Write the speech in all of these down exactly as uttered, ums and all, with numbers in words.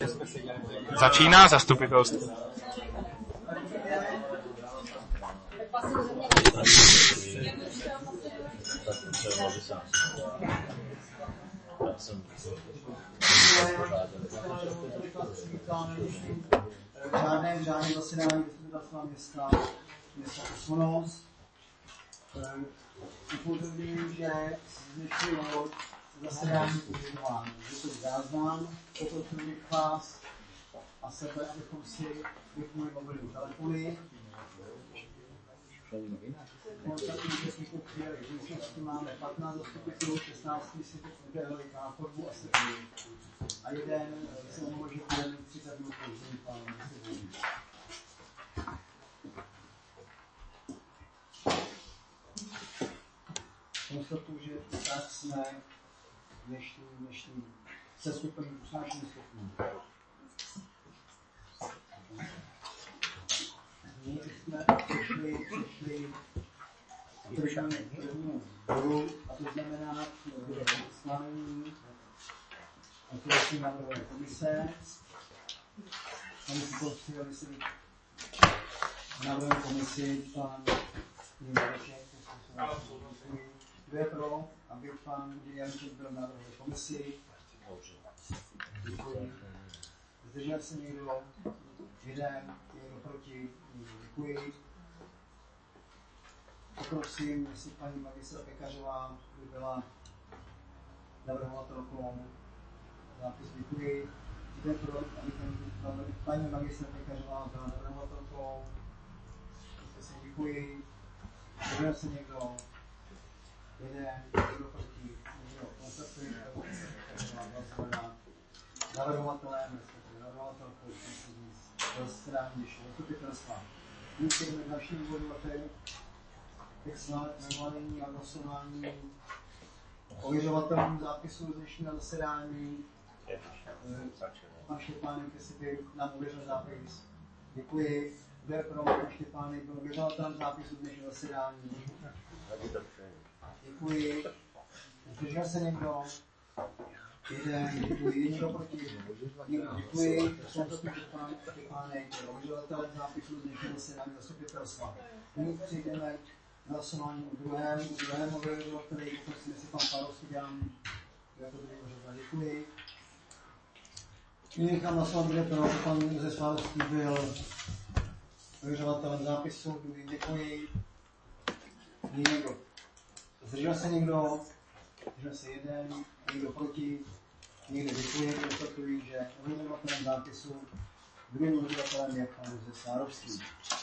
Začíná zastupitelstvo. Žádné žádné zasedání zastupitelstva města města Osmonos. Upozorňuji, že z dnešního zasedání používám zvukový záznam, poprosím bych vás a sebe, abychom si vypnuli mobilní telefony. Konstatuji, že jsme tu přijeli v místnosti, máme patnáct zastupitelů, šestnáct si vybrali náchodbu a sedmi. A jeden se omlouvá, že bude mít třicet minut později, pan Vysvětlení. Konstatuji, že tak jsme dnešní, dnešní seskupení usnášení schopní. My jsme přišli, přišli k prvnímu bodu, a to znamená schválení autorsky návrhové komise. Oni si to přijali si návrhové komisi pan Janeček. Kdo je pro, aby pan Janeček byl návrhové komisi? Děkuji. Zdržel se někdo? Jeden, někdo proti? Děkuji. Poprosím, jestli paní magistra Pekařová by byla navrhovatelkou zápis. Děkuji. Jde pro, aby ten, paní magistra Pekařová byla navrhovatelkou. Děkuji. Zdržel se někdo? Jeden, někdo proti? Někdo konstatuje, že Pekařová byla zvolena navrhovatelem, respektive navrhovatelkou z strany dnešního zastupitelstva. My přejdeme k dalšímu bodu, a to je schválení a hlasování ověřovatelům zápisu z dnešního zasedání. Pan Štěpánek, jestli by nám ověřil zápis. Děkuji. Kdo je pro, pan Štěpánek byl ověřovatelem zápisu z dnešního zasedání. Děkuji. Zdržel se někdo? Jeden, děkuji. Někdo proti? Někdo, děkuji. Konstatuji, že pan Štěpánek byl ověřovatelem zápisu z dnešního zasedání zastupitelstva. Nyní přejdeme k hlasování o druhém, o druhém ověřovateli. Poprosím, jestli pan Parovský dám jako druhý ověřovatel. Děkuji. Nyní nechám hlasovat, kde pro, že pan Josef Parovský byl ověřovatelem zápisu. Druhý, děkuji. Nyní někdo. Zdržel se někdo? Zdržel se jeden. Někdo proti? Někdo děkuji. Konstatuji, že ověřovatelem zápisu druhým ověřovatelem je pan Josef Sárovský.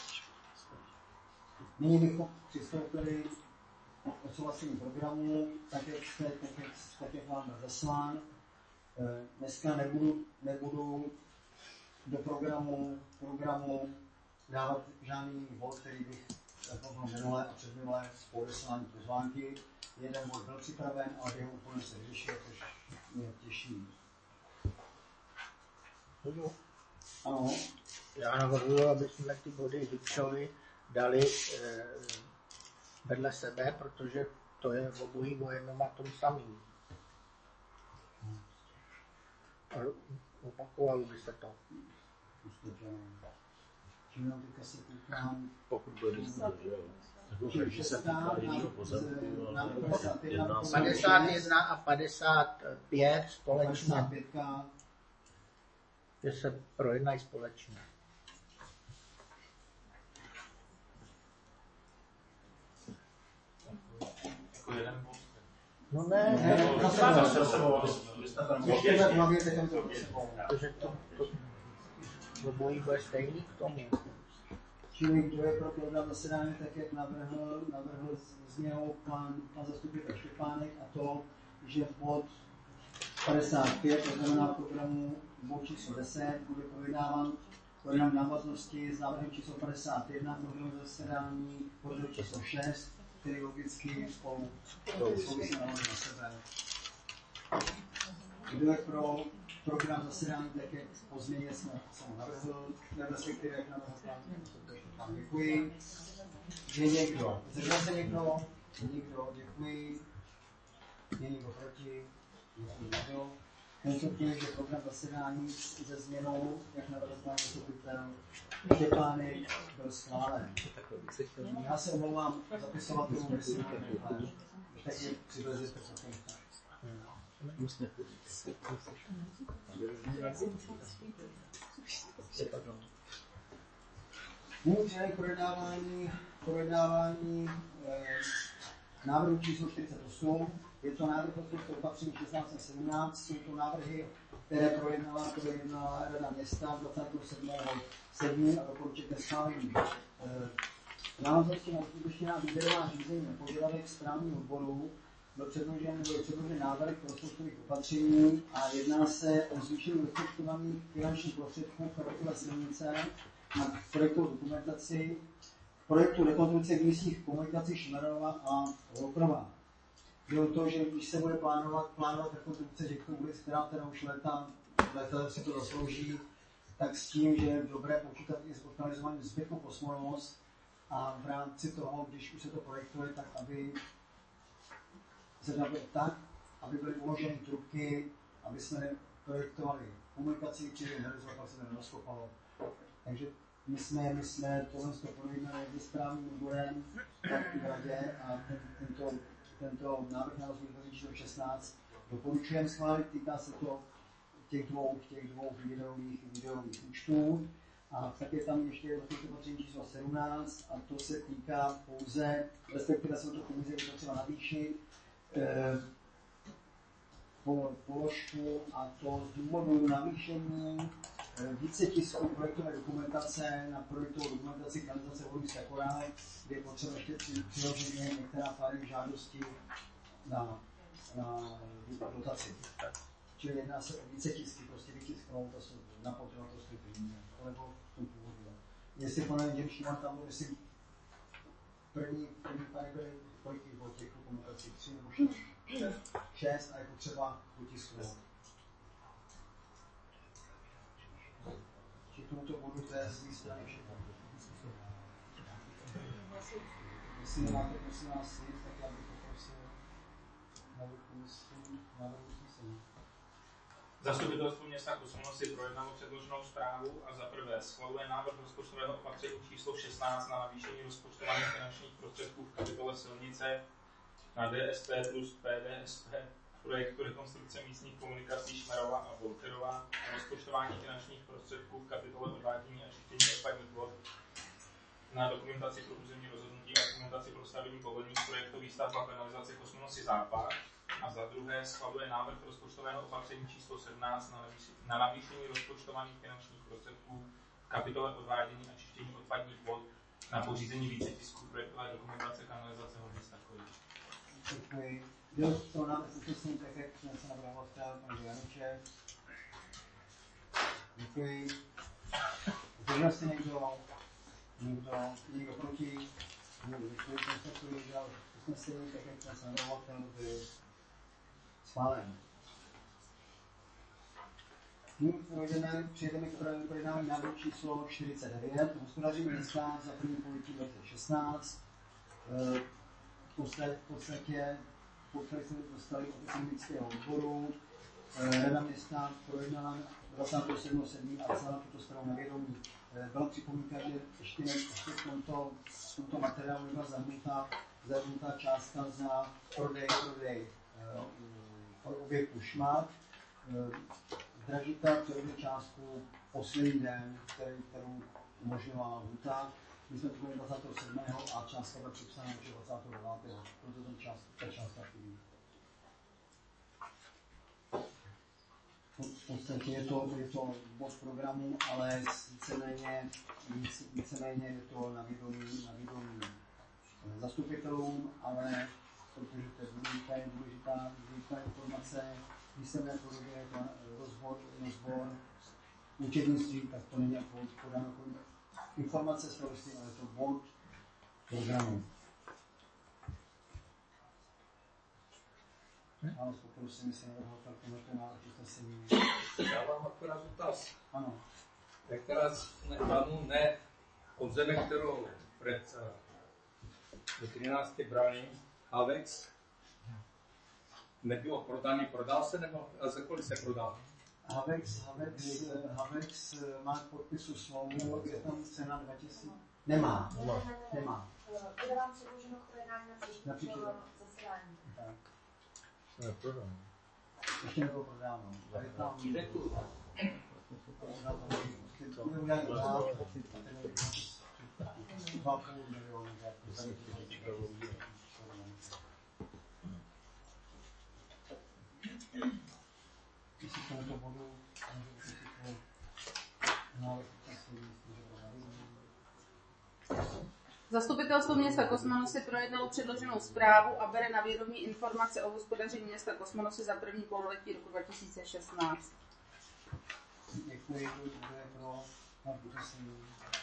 Nyní bychom přistoupili k odsouhlasení programu, tak jak, jste, tak, jak, tak jak vám byl zaslán. Dneska nebudu, nebudu do programu, programu dávat žádný bod, který bych jako minulé a předminulé z odeslání pozvánky. Jeden bod byl připraven, ale jeho úplně se vyřešil, což mě těší. Ano. Já navrhuji, aby jsme ty body Dubšovi dali e, vedle sebe, protože to je v obojí o jednom a tom samým. Opakovalo by se to. Pokud bude že se týká jiného pozemku, padesát jedna a padesát pět společně. Že se projednají společně. No ne, ne, ne, to protože to, to, to bojí bude stejný k tomu. Čili kdo je pro program zasedání, tak jak navrhl, navrhl z něho pan, pan zastupitel Štěpánek, a to, že bod padesát pět, to znamená programu bod číslo deset, bude projednáván program v návaznosti s návrhem číslo padesát jedna, program zasedání pořadu číslo šest, který logicky spolu souvisí na sebe. Kdo je pro program zasedání, tak jak po změně jsme jsem navrhl, respektive jak navrhl pan, děkuji. Je někdo? Zdržel se někdo? Někdo, děkuji. Je někdo proti? Děkuji někdo. konstatuje, že program zasedání se změnou, jak navrhl pan zastupitel Štěpánek, byl schválen. Já se omlouvám zapisovatelům, jestli mám nevědět, tak je přivezete potom. Nyní přijde projednávání, projednávání eh, návrhu číslo čtyřicet osm. Je to návrh rozpočtového opatření šestnáct sedmnáct. Jsou to návrhy, které projednala, projednala Rada města dvacátého sedmého sedmého a doporučuje ke schválení. V návaznosti na uskutečněná výběrová řízení na požadavek správního odboru byl předložen, byl předložen návrh rozpočtových opatření a jedná se o zvýšení rozpočtovaných finančních prostředků v kapitole silnice na projektovou dokumentaci, projektu rekonstrukce místních komunikací Šmerova a Lokrova. Bylo to, že když se bude plánovat, plánovat rekonstrukce těchto ulic, která teda už léta, léta si to zaslouží, tak s tím, že je dobré počítat i s organizováním zbytku Kosmonos a v rámci toho, když už se to projektuje, tak aby se dalo tak, aby byly uloženy trubky, aby jsme projektovali komunikaci, či nerealizovat, pak se to nerozkopalo. Takže my jsme, my jsme tohle projednali se správním odborem tak v radě a ten, tento, tento návrh na rozpočtový číslo šestnáct doporučujeme schválit, týká se to těch dvou, těch dvou videových, videových účtů. A tak je tam ještě rozpočtové opatření číslo sedmnáct a to se týká pouze, respektive se to pouze je potřeba navýšit eh, po, položku a to z důvodu navýšení eh, více tisků projektové dokumentace na projektovou dokumentaci kanalizace Horní Korál, kde je potřeba ještě přiložit některá pár žádostí na, na dotaci. Čili jedná se o více tisky, prostě vytisknout, to jsou na potřeba to stojí peníze, nebo v tom původu. Jestli pane Děmšíman tam byl, jestli první, první pár byly, kolik jich bylo těch komunikací, tři nebo šest, šest a je potřeba vytisknout. Čili tomuto bodu to je z mé strany všechno. Jestli nemáte prosím vás nic, tak já bych poprosil návrh usnesení. Zastupitelstvo města Kosmonos si projednalo předloženou zprávu a za prvé schvaluje návrh rozpočtového opatření číslo šestnáct na navýšení rozpočtovaných finančních prostředků v kapitole silnice na D S P plus P D S P projektu rekonstrukce místních komunikací Šmerova a Volkerova a rozpočtování finančních prostředků v kapitole odvádění a čištění odpadních vod na dokumentaci pro územní rozhodnutí a dokumentaci pro stavební povolení projektu výstavba kanalizace Kosmonosy Západ. A za druhé schvaluje návrh rozpočtového opatření číslo sedmnáct na navýšení rozpočtovaných finančních prostředků v kapitole odvádění a čištění odpadních vod na pořízení více tisků projektové dokumentace kanalizace Horní Stakovič. Děkuji. Byl to návrh usnesení tak, jak jsme se navrhoval včera pan Januček. Děkuji. Zdržel se někdo? Někdo? Někdo proti? Někdo děkuji. Konstatuji, že usnesení tak, jak jsme se navrhoval, ten byl schválen. Nyní přejdeme k projednávání návrhu číslo čtyřicet devět. Hospodaření města za první pololetí dva tisíce šestnáct. V podstatě podklady jsme dostali od ekonomického odboru. Rada města projednala dvacátého sedmého sedmého a vzala tuto zprávu na vědomí. Byla připomínka, že ještě, ještě v, tomto, v tomto materiálu byla zahrnutá, zahrnutá částka za prodej, prodej objektu Šmát. Dražita převedl částku poslední den, který, kterou umožňovala lhůta. My jsme to byli dvacátého sedmého a částka byla připsána už dvacátého devátého Proto ten část, ta částka chybí. V podstatě je to, je to bod programu, ale víceméně, víceméně je to na vědomí, na vědomí zastupitelům, ale protože to je důležitá, je důležitá, důležitá informace, písemné podobě, je to rozbor, rozbor účetnictví, tak to není jako podáno jako informace z toho, ale je to bod programu. Ano, poprosím, jestli navrhovatel k tomuto návrhu usnesení. Já mám akorát dotaz. Ano. Jak teraz ne, panu ne pozemek, kterou před do třinácti brání Havex, nebylo prodaný, prodal se nebo a za kolik se prodal? Havex, Havex, Havex má k podpisu smlouvu, je tam cena dva tisíce. Nemá, nemá. nemá. Bude vám předloženo k projednání na příští zasedání. Ještě nebylo prodáno. Tady tam... Dva půl milionu. Jestli k tomuto bodu Zastupitelstvo města Kosmonosy projednalo předloženou zprávu a bere na vědomí informace o hospodaření města Kosmonosy za první pololetí roku dva tisíce šestnáct. Děkuji, kdo je pro usnesení.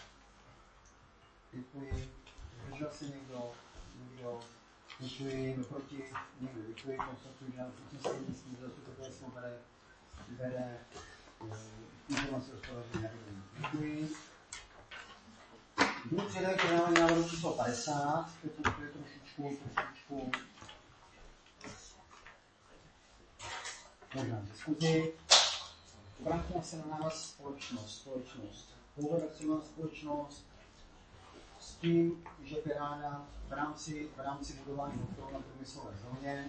Děkuji. Zdržel se někdo? Někdo? Děkuji. Proti? Někdo? Děkuji. Konstatuji, že nám usnesení s tím zastupitelstvo bere, bere informace o hospodaření na vědomí. Děkuji. Budu předat k návrhu číslo padesát, to je, to je trošičku, trošičku možná diskuzi. Obrátila se na nás společnost, společnost, původacová společnost s tím, že by ráda v rámci, v rámci budování hotelu na průmyslové zóně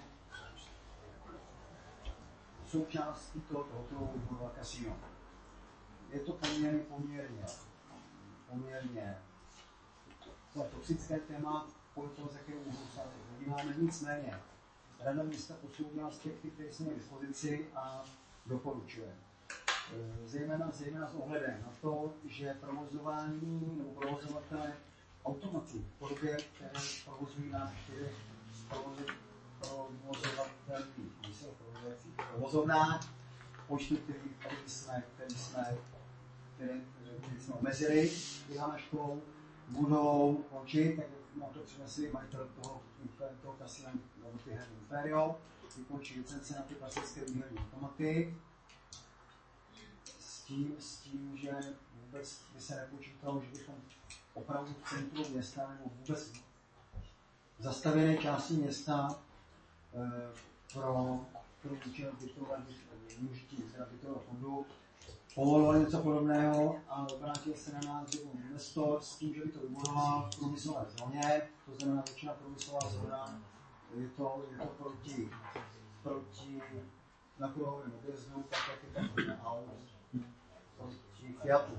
součástí tohoto hotelu vybudovala kasino. Je to poměrně, poměrně, poměrně toxické téma, podle toho, z jakého úhlu se podíváme. Nicméně, Rada města posoudila aspekty, které jsme k dispozici a doporučuje. Zejména, zejména s ohledem na to, že provozování nebo provozovatele automatů v podobě, které provozují na čtyřech provozovatelných provozovnách, počty, který, který jsme, který jsme, který, který jsme omezili vyhláškou, budou končit, tak na to přinesli majitel toho, toho kasina nebo ty herní Imperio, vykončí licence na ty klasické výherní automaty, s tím, s tím, že vůbec by se nepočítalo, že bychom opravdu v centru města nebo vůbec v zastavěné části města e, pro, pro účel využití bytového fondu povolovali něco podobného a obrátil se na nás jako investor s tím, že by to vybudoval v průmyslové zóně, to znamená většina průmyslová zóna, je to, je to proti, proti nakruhovým objezdu, tak jak je tam na aut, proti Fiatu.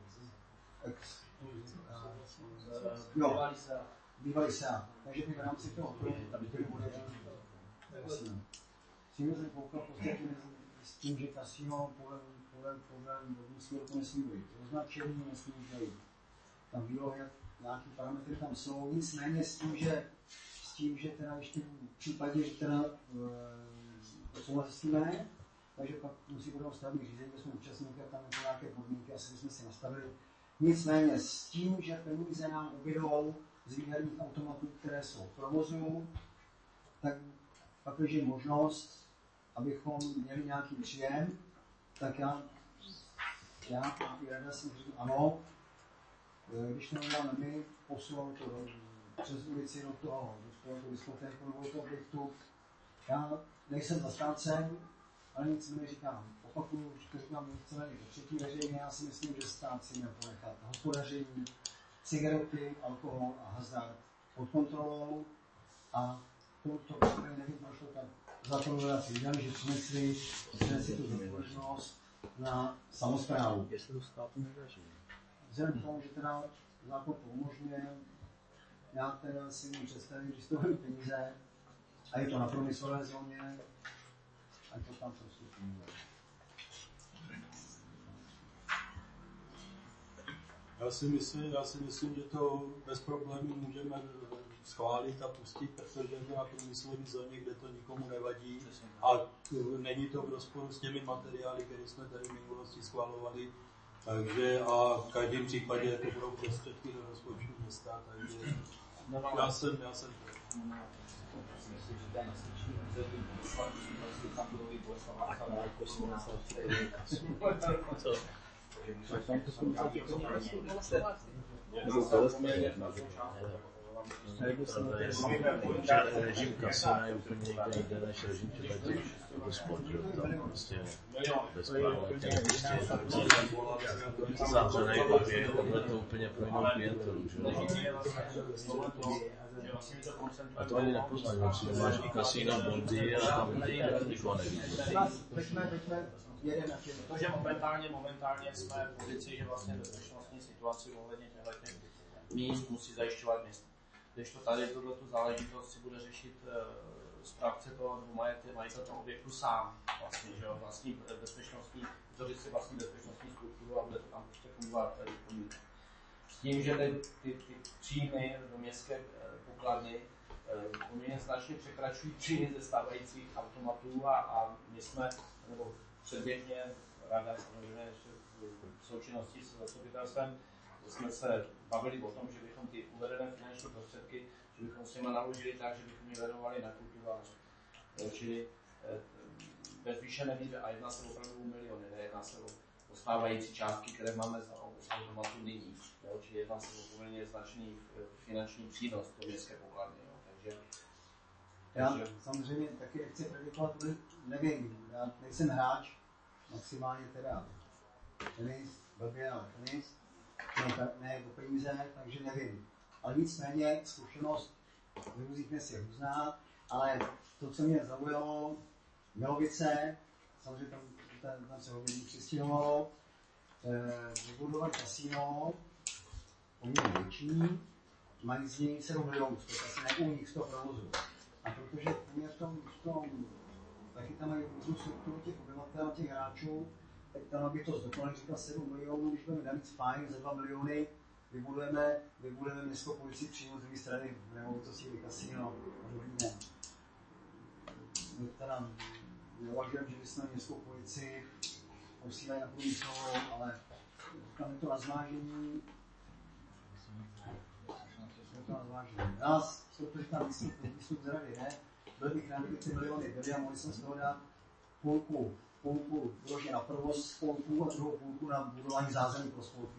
Jo, bývalý Seat. Takže by v rámci toho tady bude jasný. S tím jsem koukal v podstatě s tím, že kasino podle podle vodního roku nesmí být označení, nesmí být tam výlohy, nějaký parametry tam jsou, nicméně s tím, že s tím, že teda ještě v případě, že teda e, souhlasíme, takže pak musí budou stavební řízení, kde jsme účastníky a tam je to nějaké podmínky, asi bychom si nastavili. Nicméně s tím, že peníze nám ubydou z výherních automatů, které jsou v provozu, tak pak je možnost, abychom měli nějaký příjem, tak já, já a i rada jsem řekl ano, když to nedáme my, posunul to do, přes ulici do toho, do toho diskotéku nebo do toho objektu. Já nejsem zastáncem, ale nic mi neříkám. Opakuju, že to říkám, že chceme i třetí veřejně, já si myslím, že stát si měl ponechat hospodaření, cigarety, alkohol a hazard pod kontrolou a to, to úplně nevím, proč to tak zákonodárci vydali, že přinesli, přinesli tu zodpovědnost na samosprávu. Jestli to státu nedaří. Vzhledem k tomu, že teda zákon to umožňuje, já teda si můžu představit, že z toho peníze a je to na průmyslové zóně, a to tam prostě funguje. Já si myslím, já si myslím, že to bez problémů můžeme schválit a pustit, protože je to na průmyslové zóně, kde to nikomu nevadí a není to v rozporu s těmi materiály, které jsme tady v minulosti schvalovali. Takže a v každém případě to budou prostředky do rozpočtu města, takže já jsem, já jsem Režim kasina je úplně někde jinde než režim těch hospod, že tam prostě bezplatně zavřenej obě, tohle to úplně pro jinou klientelu, že? A to ani nepoznají, vlastně máš i kasino Bondy a tam nikoho neví. Protože momentálně, momentálně jsme v pozici, že vlastně bezpečnostní situaci ohledně těchto míst musí zajišťovat město. Když to tady tuto záležitost si bude řešit uh, správce toho, nebo majitel toho objektu sám, vlastně, že jo, vlastní bezpečnostní, vytvořit si vlastní bezpečnostní strukturu a bude to tam prostě fungovat tady. S tím, že ty, ty, ty příjmy do městské uh, pokladny uh, poměrně značně překračují příjmy ze stávajících automatů a, a my jsme, nebo předběžně, ráda samozřejmě v součinnosti s zastupitelstvem, jsme se bavili o tom, že bychom ty uvedené finanční prostředky, že bychom s nimi naložili tak, že bychom je věnovali na kulturu. Čili bez výše nevíde a jedná se opravdu o miliony, nejedná se o stávající částky, které máme za automatu nyní. Jo? Čili jedná se o poměrně značný finanční přínos do městské pokladny. Jo? Takže, já takže... samozřejmě taky nechci predikovat, nevím, já nejsem hráč, maximálně teda tenis, blbě, ale tenis. Ne, ne do peníze, takže nevím. Ale nicméně zkušenost v různých měst je různá, ale to, co mě zaujalo, Milovice, samozřejmě tam, tam, tam se hodně přistěhovalo, eh, vybudovat kasino, poměrně větší, mají z něj sedm milionů, to je asi ne u nich z toho provozu. A protože poměrně v tom, v tom, taky tam mají různou strukturu těch obyvatel, těch hráčů, tak tam, aby to zdokonali, říkal sedm milionů, když budeme navíc fajn, za dva miliony vybudujeme, vybudujeme městskou policii přímo z druhé strany, nebo to si kasino a dobrý den. My teda neuvažujeme, že bychom městskou policii posílali na průmyslovou, ale tam je to na zvážení. Je to na zvážení. Nás, protože tam výstup z rady, ne? Byl bych rád, kdyby ty miliony byly a mohli jsme z toho dát půlku. Půlku vložně na provoz spolků a druhou půlku na budování zázemí pro spolky.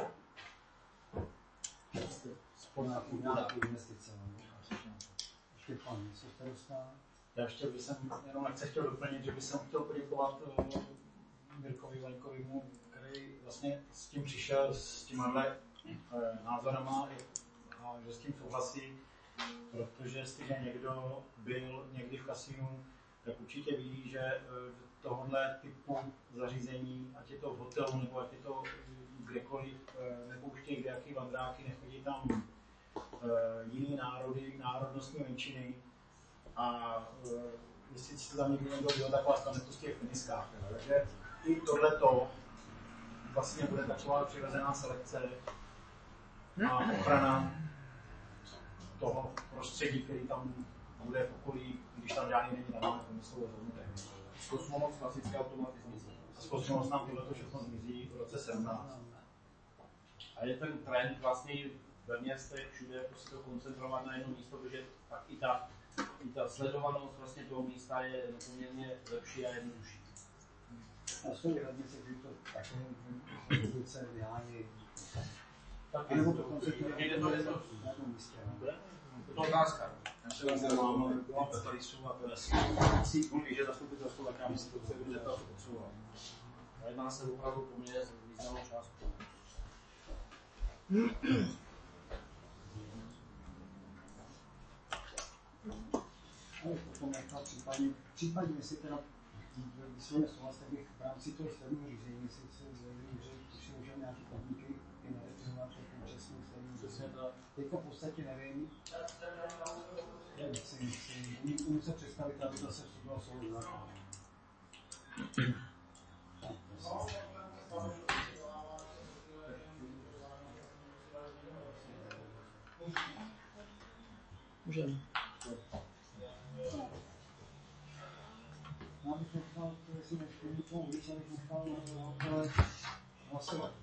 Nějakou investice. Ještě pan, co starosta? Já ještě bych jsem jenom nechce chtěl doplnit, že bych jsem chtěl poděkovat Mirkovi Vaňkovimu, který vlastně s tím přišel, s těmahle názorama a že s tím souhlasí, protože jestliže někdo byl někdy v kasinu, tak určitě ví, že tohohle typu zařízení, ať je to v hotelu, nebo ať je to kdekoliv, nepouštějí kdejaký vandráky, nechodí tam jiný národy, národnostní menšiny. A jestli se tam někdy někdo byl, tak vás tam nepustí v miniskách. Takže i tohleto vlastně bude taková přirozená selekce a ochrana toho prostředí, který tam bude v okolí, když tam žádný není, tam máme průmyslovou zónu. Kosmonos klasické automaty zmizí. A z Kosmonos nám tohleto všechno zmizí v roce sedmnáct. A je ten trend vlastně ve městech všude prostě to koncentrovat na jedno místo, protože pak i ta, i ta sledovanost vlastně toho místa je poměrně lepší a jednodušší. A jsou i radnice, kdy to takové instituce vyhání. Tak nebo to koncentruje to je to na tom místě. Je to otázka. Já se vám mám tady jsou a to je si kvůli, že zastupitelstvo taká instituce, kde to potřebuje. Jedná se opravdu poměrně významnou částku. Ale potom nějaká případně, případně jestli teda vysvětně souhlas, tak bych v rámci toho stavního řízení, jestli se zvěděli, že si můžeme nějaké podmínky i nedefinovat před tím časným stavním řízení. Teďka v podstatě nevím, si, si, umím se představit, aby to se vstupilo soudu zákon. Můžeme. Já bych nechal, jestli než někomu víc, abych nechal hlasovat.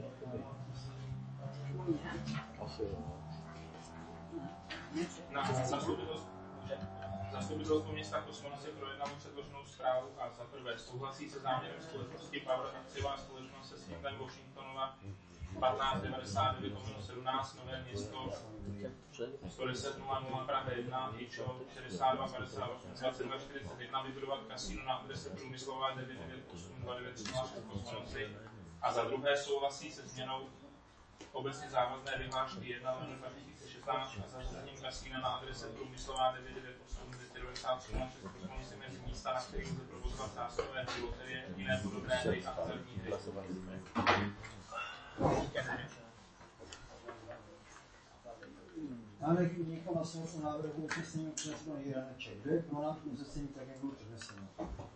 Na zastupitelstvo města Kosmonos si projednalo předloženou zprávu a za prvé souhlasí se záměrem společnosti Power akciová společnost se sídlem Washingtonova patnáct devadesát devět sedmnáct Nové Město, sto deset nula nula Praha jedna, Týčov, šedesát dva padesát osm dvacet dva čtyřicet jedna, vybudovat kasino na adrese Průmyslová devět devět osm dva devět tři nula šest Kosmonosy. A za druhé souhlasí se změnou obecně závazné vyhlášky jedna dva tisíce šestnáct a zařazením kasína na adrese Průmyslová devět devět osm dvě devadesát tři nula šest Kosmonosy mezi místa, na kterých lze provozovat sázkové hry, loterie, jiné podobné hry a hazardní hry. Máme někdo na svou návrhu usnesení předneseno Jiraneček. Kdo je pro návrh usnesení tak, jak bylo předneseno?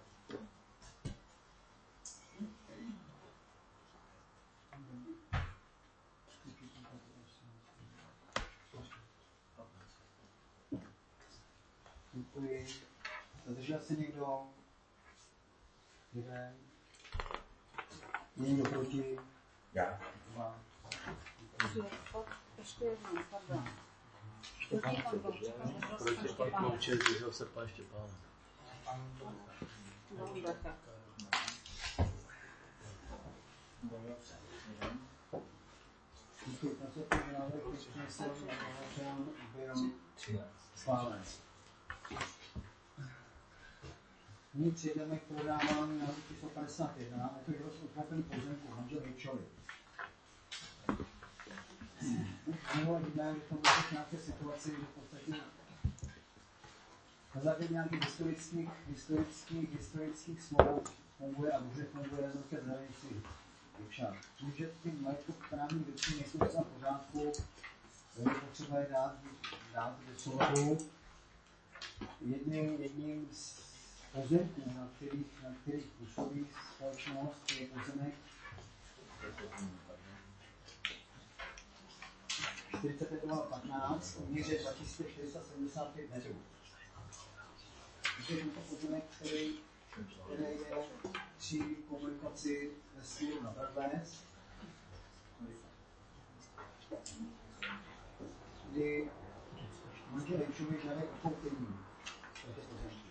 Děkuji. Zadržel se někdo? Jeden. Je někdo proti? Já. Dva. Ještě jednou, pardon. Proti pan Klouček, zdržel se pan Štěpán. Děkuji. Konstatuji, že návrh usnesení byl schválen. Nyní přejdeme k prodávání návrhu číslo padesát jedna, a to je rozhodnutí pozemku manžel Hejčovi. Minulé víme, že to může v nějaké situaci, že v podstatě na základě nějakých historických, historických, historických smlouv funguje a dobře funguje rezortě zahraničí občan. Tím, že tím majetku právní věcí nejsou v pořádku, je potřeba je dát, dát do souladu. Jedním, jedním z pozemků, na kterých, na kterých působí společnost, je pozemek čtyřicet pět patnáct, v míře dva tisíce čtyři sta sedmdesát pět metrů. Je to pozemek, který, který je při komunikaci ve směru na Bradles, kdy manžel Hejčovi žádá odkoupení této pozemky.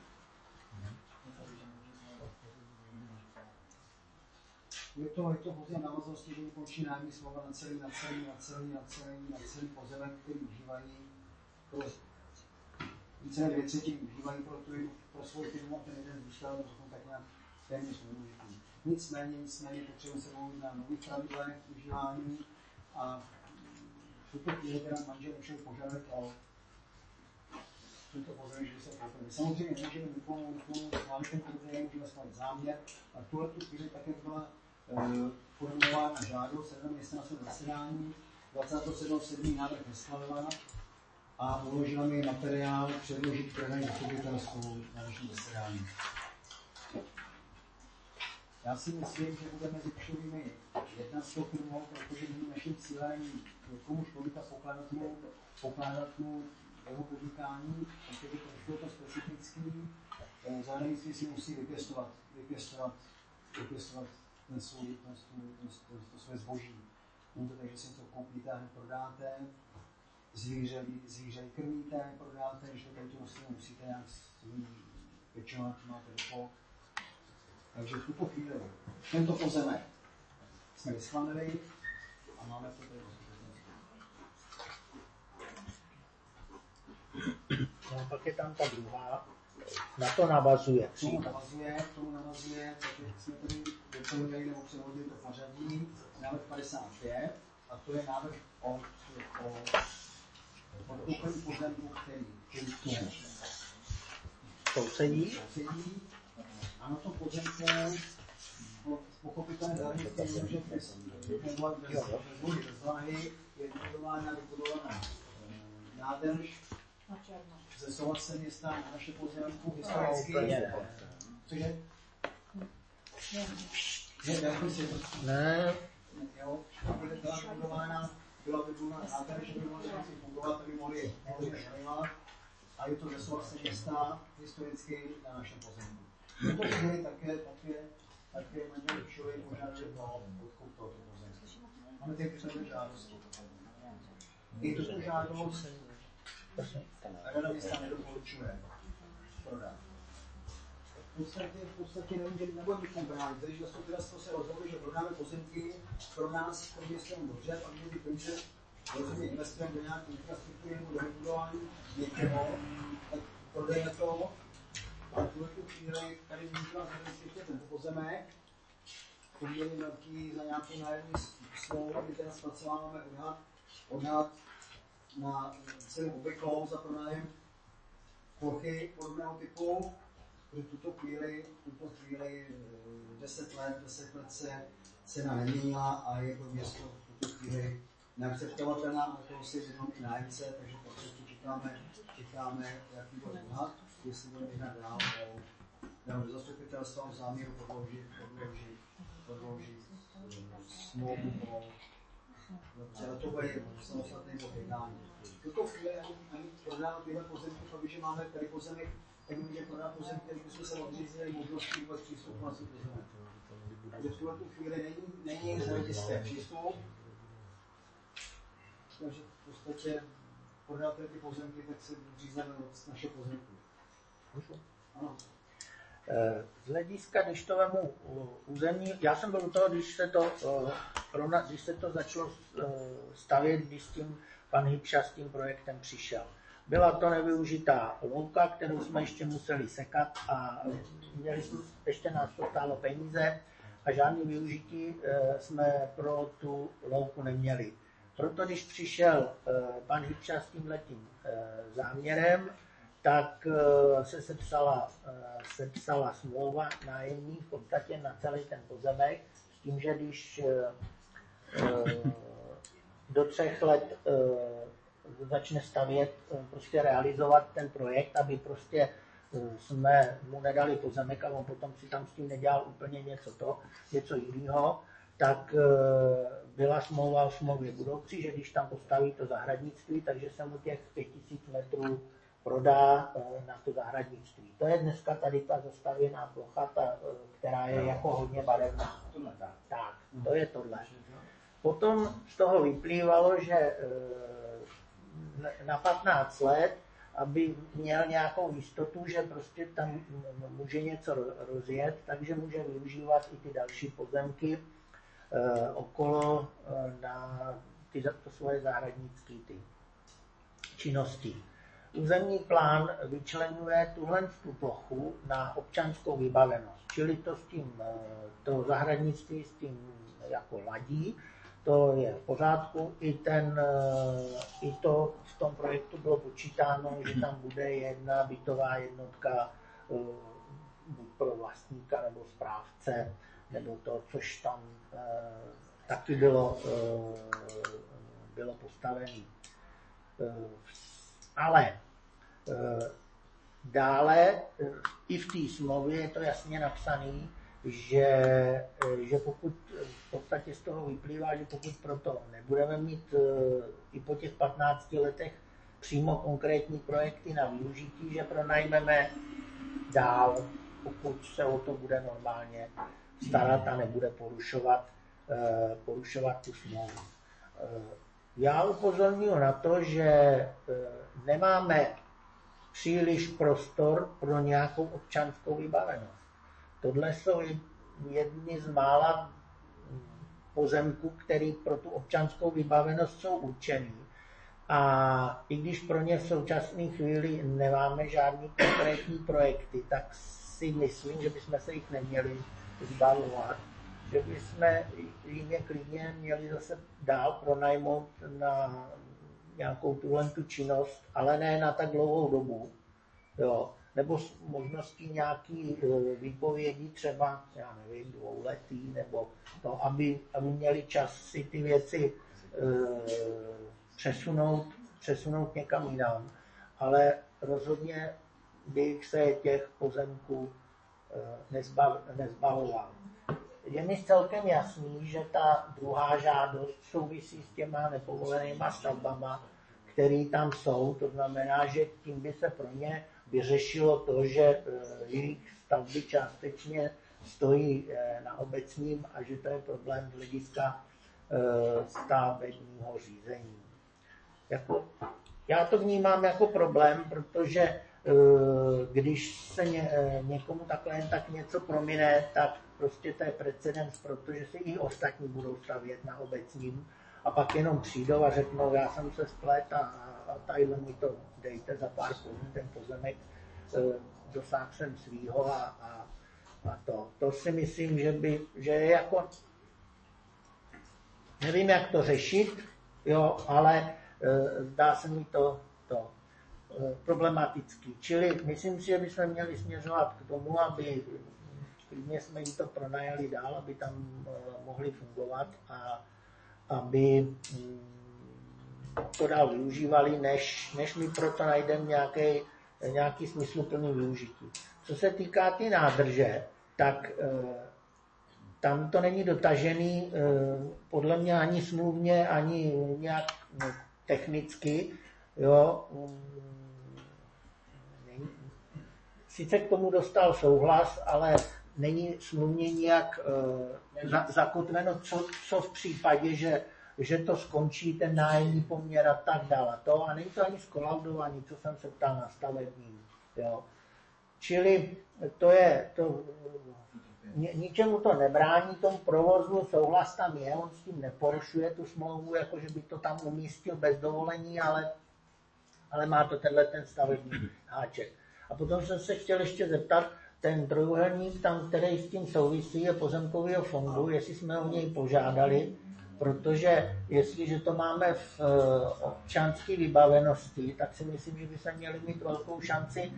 Je to, je to hodně návaznosti, že končí nájemní smlouva na celý, na celý, na celý, na celý, na celý pozemek, který užívají pro více než dvě třetiny užívají pro, tu, pro svou firmu a ten jeden zůstal, řeknu tak nějak téměř nevyužitý. Nicméně, nicméně potřebujeme se mluvit na nových pravidlech užívání a v tuto chvíli teda manžel učil požádat o tento pozemek, že by se koupili. Samozřejmě nemůžeme nikomu, nikomu schválit ten prodej, můžeme schválit záměr a v tuhle tu chvíli tak, jak byla formulována žádost, sedm města na svém zasedání, dvacátého sedmého sedmého návrh neschvalována a uložila mi materiál předložit první zastupitelskou na našem zasedání. Já si myslím, že budeme s Jipšovými jednat s tou firmou, protože naším cílem komu školit a pokládat mu, pokládat mu jeho podnikání, protože to je to specifický, zahraničí si musí vypěstovat, vypěstovat, vypěstovat ten svůj, ten svůj, ten svůj, to své zboží. Není to tak, že si to koupíte a hned prodáte, zvíře, zvíře krmíte, prodáte, když to tady tu rostlinu musíte nějak pečovat, máte dopol. Takže v tuto chvíli tento pozemek jsme vyschválili a máme to tady No, pak je tam ta druhá, na to navazuje. K tomu navazuje, k tomu navazuje, takže jsme tady doplnili nebo přehodili to pořadí, návrh padesát pět, a to je návrh o odkoupení pozemku, který, který tu sousedí. sousedí. A na tom pozemku pochopitelně zahraničí může fungovat bez vody, bez vlahy, je vybudována, vybudovaná nádrž, ze souhlasem města na naše pozemku historicky. Cože? Ne, další si Ne. Jo, byla vybudována, byla vybudována nádrž, že by mohli fungovat, aby mohli zajímat. A je to ze souhlasem města historicky na našem pozemku. V tuto chvíli také, také, také manžel Jipšovi požádali o odkup tohoto pozemku. Máme tady předmět žádosti. I tuto žádost Rada města nedoporučuje prodat. v podstatě, v podstatě nevím, nebudeme mít kompenát. Takže zastupitelstvo se rozhodli, že prodáme pozemky pro nás, pro město dobře, a měli peníze rozhodně investujeme do nějaké infrastruktury nebo do vybudování něčeho, tak prodejme to. A v tuhle chvíli tady vznikla zase tento pozemek, poměrně velký za nějakou nájemní smlouvu, kdy teda zpracováváme odhad, odhad na celou obvyklou za pronájem plochy podobného typu, protože v tuto chvíli, v tuto chvíli deset let, deset let se cena neměnila a je to město v tuto chvíli neakceptovatelná, a toho si jenom i nájemce, takže pokud čekáme, čekáme, jaký bude odhad, jestli budeme jednat dál o zastupitelstva o záměru podloužit, podloužit, podloužit smlouvu o dobře, ale to bude samostatný bod jednání. V tuto chvíli ani prodávat tyhle pozemky, protože máme tady pozemek, tak můžeme prodávat pozemky, který bychom se odřízli možností vůbec přístupu na svůj pozemek. Takže v tuhle chvíli není, není zaregistré přístup, takže v podstatě prodávat ty pozemky, tak se odřízneme od naše pozemky. Ano. Z hlediska, když to vemu území, já jsem byl u toho, když se to, když se to začalo stavět, když s tím pan Hybša s tím projektem přišel. Byla to nevyužitá louka, kterou jsme ještě museli sekat a měli jsme, ještě nás to stálo peníze a žádné využití jsme pro tu louku neměli. Proto když přišel pan Hybša s tímhletím záměrem, tak se sepsala, sepsala smlouva nájemní v podstatě na celý ten pozemek, s tím, že když do třech let začne stavět, prostě realizovat ten projekt, aby prostě jsme mu nedali pozemek a on potom si tam s tím nedělal úplně něco to, něco jiného, tak byla smlouva o smlouvě budoucí, že když tam postaví to zahradnictví, takže se mu těch pět tisíc metrů prodá na to zahradnictví. To je dneska tady ta zastavěná plocha, ta, která je jako hodně barevná. Tak, to je tohle. Potom z toho vyplývalo, že na patnáct let, aby měl nějakou jistotu, že prostě tam může něco rozjet, takže může využívat i ty další pozemky okolo na ty, to svoje zahradnické ty činnosti. Územní plán vyčleňuje tuhle tu plochu na občanskou vybavenost, čili to s tím, to zahradnictví s tím jako ladí, to je v pořádku, i, ten, i to v tom projektu bylo počítáno, že tam bude jedna bytová jednotka buď pro vlastníka nebo správce, nebo to, což tam taky bylo, bylo postavené. Ale dále i v té smlouvě je to jasně napsané, že, že pokud v podstatě z toho vyplývá, že pokud proto nebudeme mít i po těch patnácti letech přímo konkrétní projekty na využití, že pronajmeme dál, pokud se o to bude normálně starat a nebude porušovat, porušovat tu smlouvu. Já upozorňuji na to, že nemáme příliš prostor pro nějakou občanskou vybavenost. Tohle jsou jedny z mála pozemků, které pro tu občanskou vybavenost jsou určený. A i když pro ně v současné chvíli nemáme žádný konkrétní projekty, tak si myslím, že bychom se jich neměli zbavovat. Že bychom jim je klidně měli zase dál pronajmout na nějakou tuhle tu činnost, ale ne na tak dlouhou dobu. Jo. Nebo s možností nějaký výpovědí třeba, já nevím, dvouletý, nebo to, aby, aby měli čas si ty věci e, přesunout, přesunout někam jinam. Ale rozhodně bych se těch pozemků e, nezbav, nezbavoval. Je mi celkem jasný, že ta druhá žádost souvisí s těma nepovolenýma stavbama, které tam jsou. To znamená, že tím by se pro ně vyřešilo to, že jejich stavby částečně stojí na obecním a že to je problém z hlediska stavebního řízení. Jako, já to vnímám jako problém, protože když se ně, někomu takhle jen tak něco promine, tak prostě to je precedens, protože si i ostatní budou stavět na obecním a pak jenom přijdou a řeknou, já jsem se splet a, a tadyhle mi to dejte za pár korun, ten pozemek, dosáhl jsem svýho a, a, a to. To si myslím, že, by, že je jako, nevím, jak to řešit, jo, ale zdá se mi to, to problematický. Čili myslím si, že bychom měli směřovat k tomu, aby klidně jsme jim to pronajali dál, aby tam mohli fungovat a aby to dál využívali, než, než my proto najdeme nějaký, nějaký smysluplný využití. Co se týká ty nádrže, tak tam to není dotažený podle mě ani smluvně, ani nějak technicky. Jo. Sice k tomu dostal souhlas, ale není smluvně nijak uh, zakotveno, co, co v případě, že, že to skončí ten nájemní poměr a tak dále. To, a není to ani skolaudovaný, co jsem se ptal na stavebním. Jo. Čili to je, to, ničemu to nebrání tomu provozu, souhlas tam je, on s tím neporušuje tu smlouvu, jako že by to tam umístil bez dovolení, ale, ale má to tenhle ten stavební háček. A potom jsem se chtěl ještě zeptat, ten trojúhelník tam, který s tím souvisí, je pozemkového fondu, jestli jsme o něj požádali, protože jestliže to máme v občanské vybavenosti, tak si myslím, že by se měli mít velkou šanci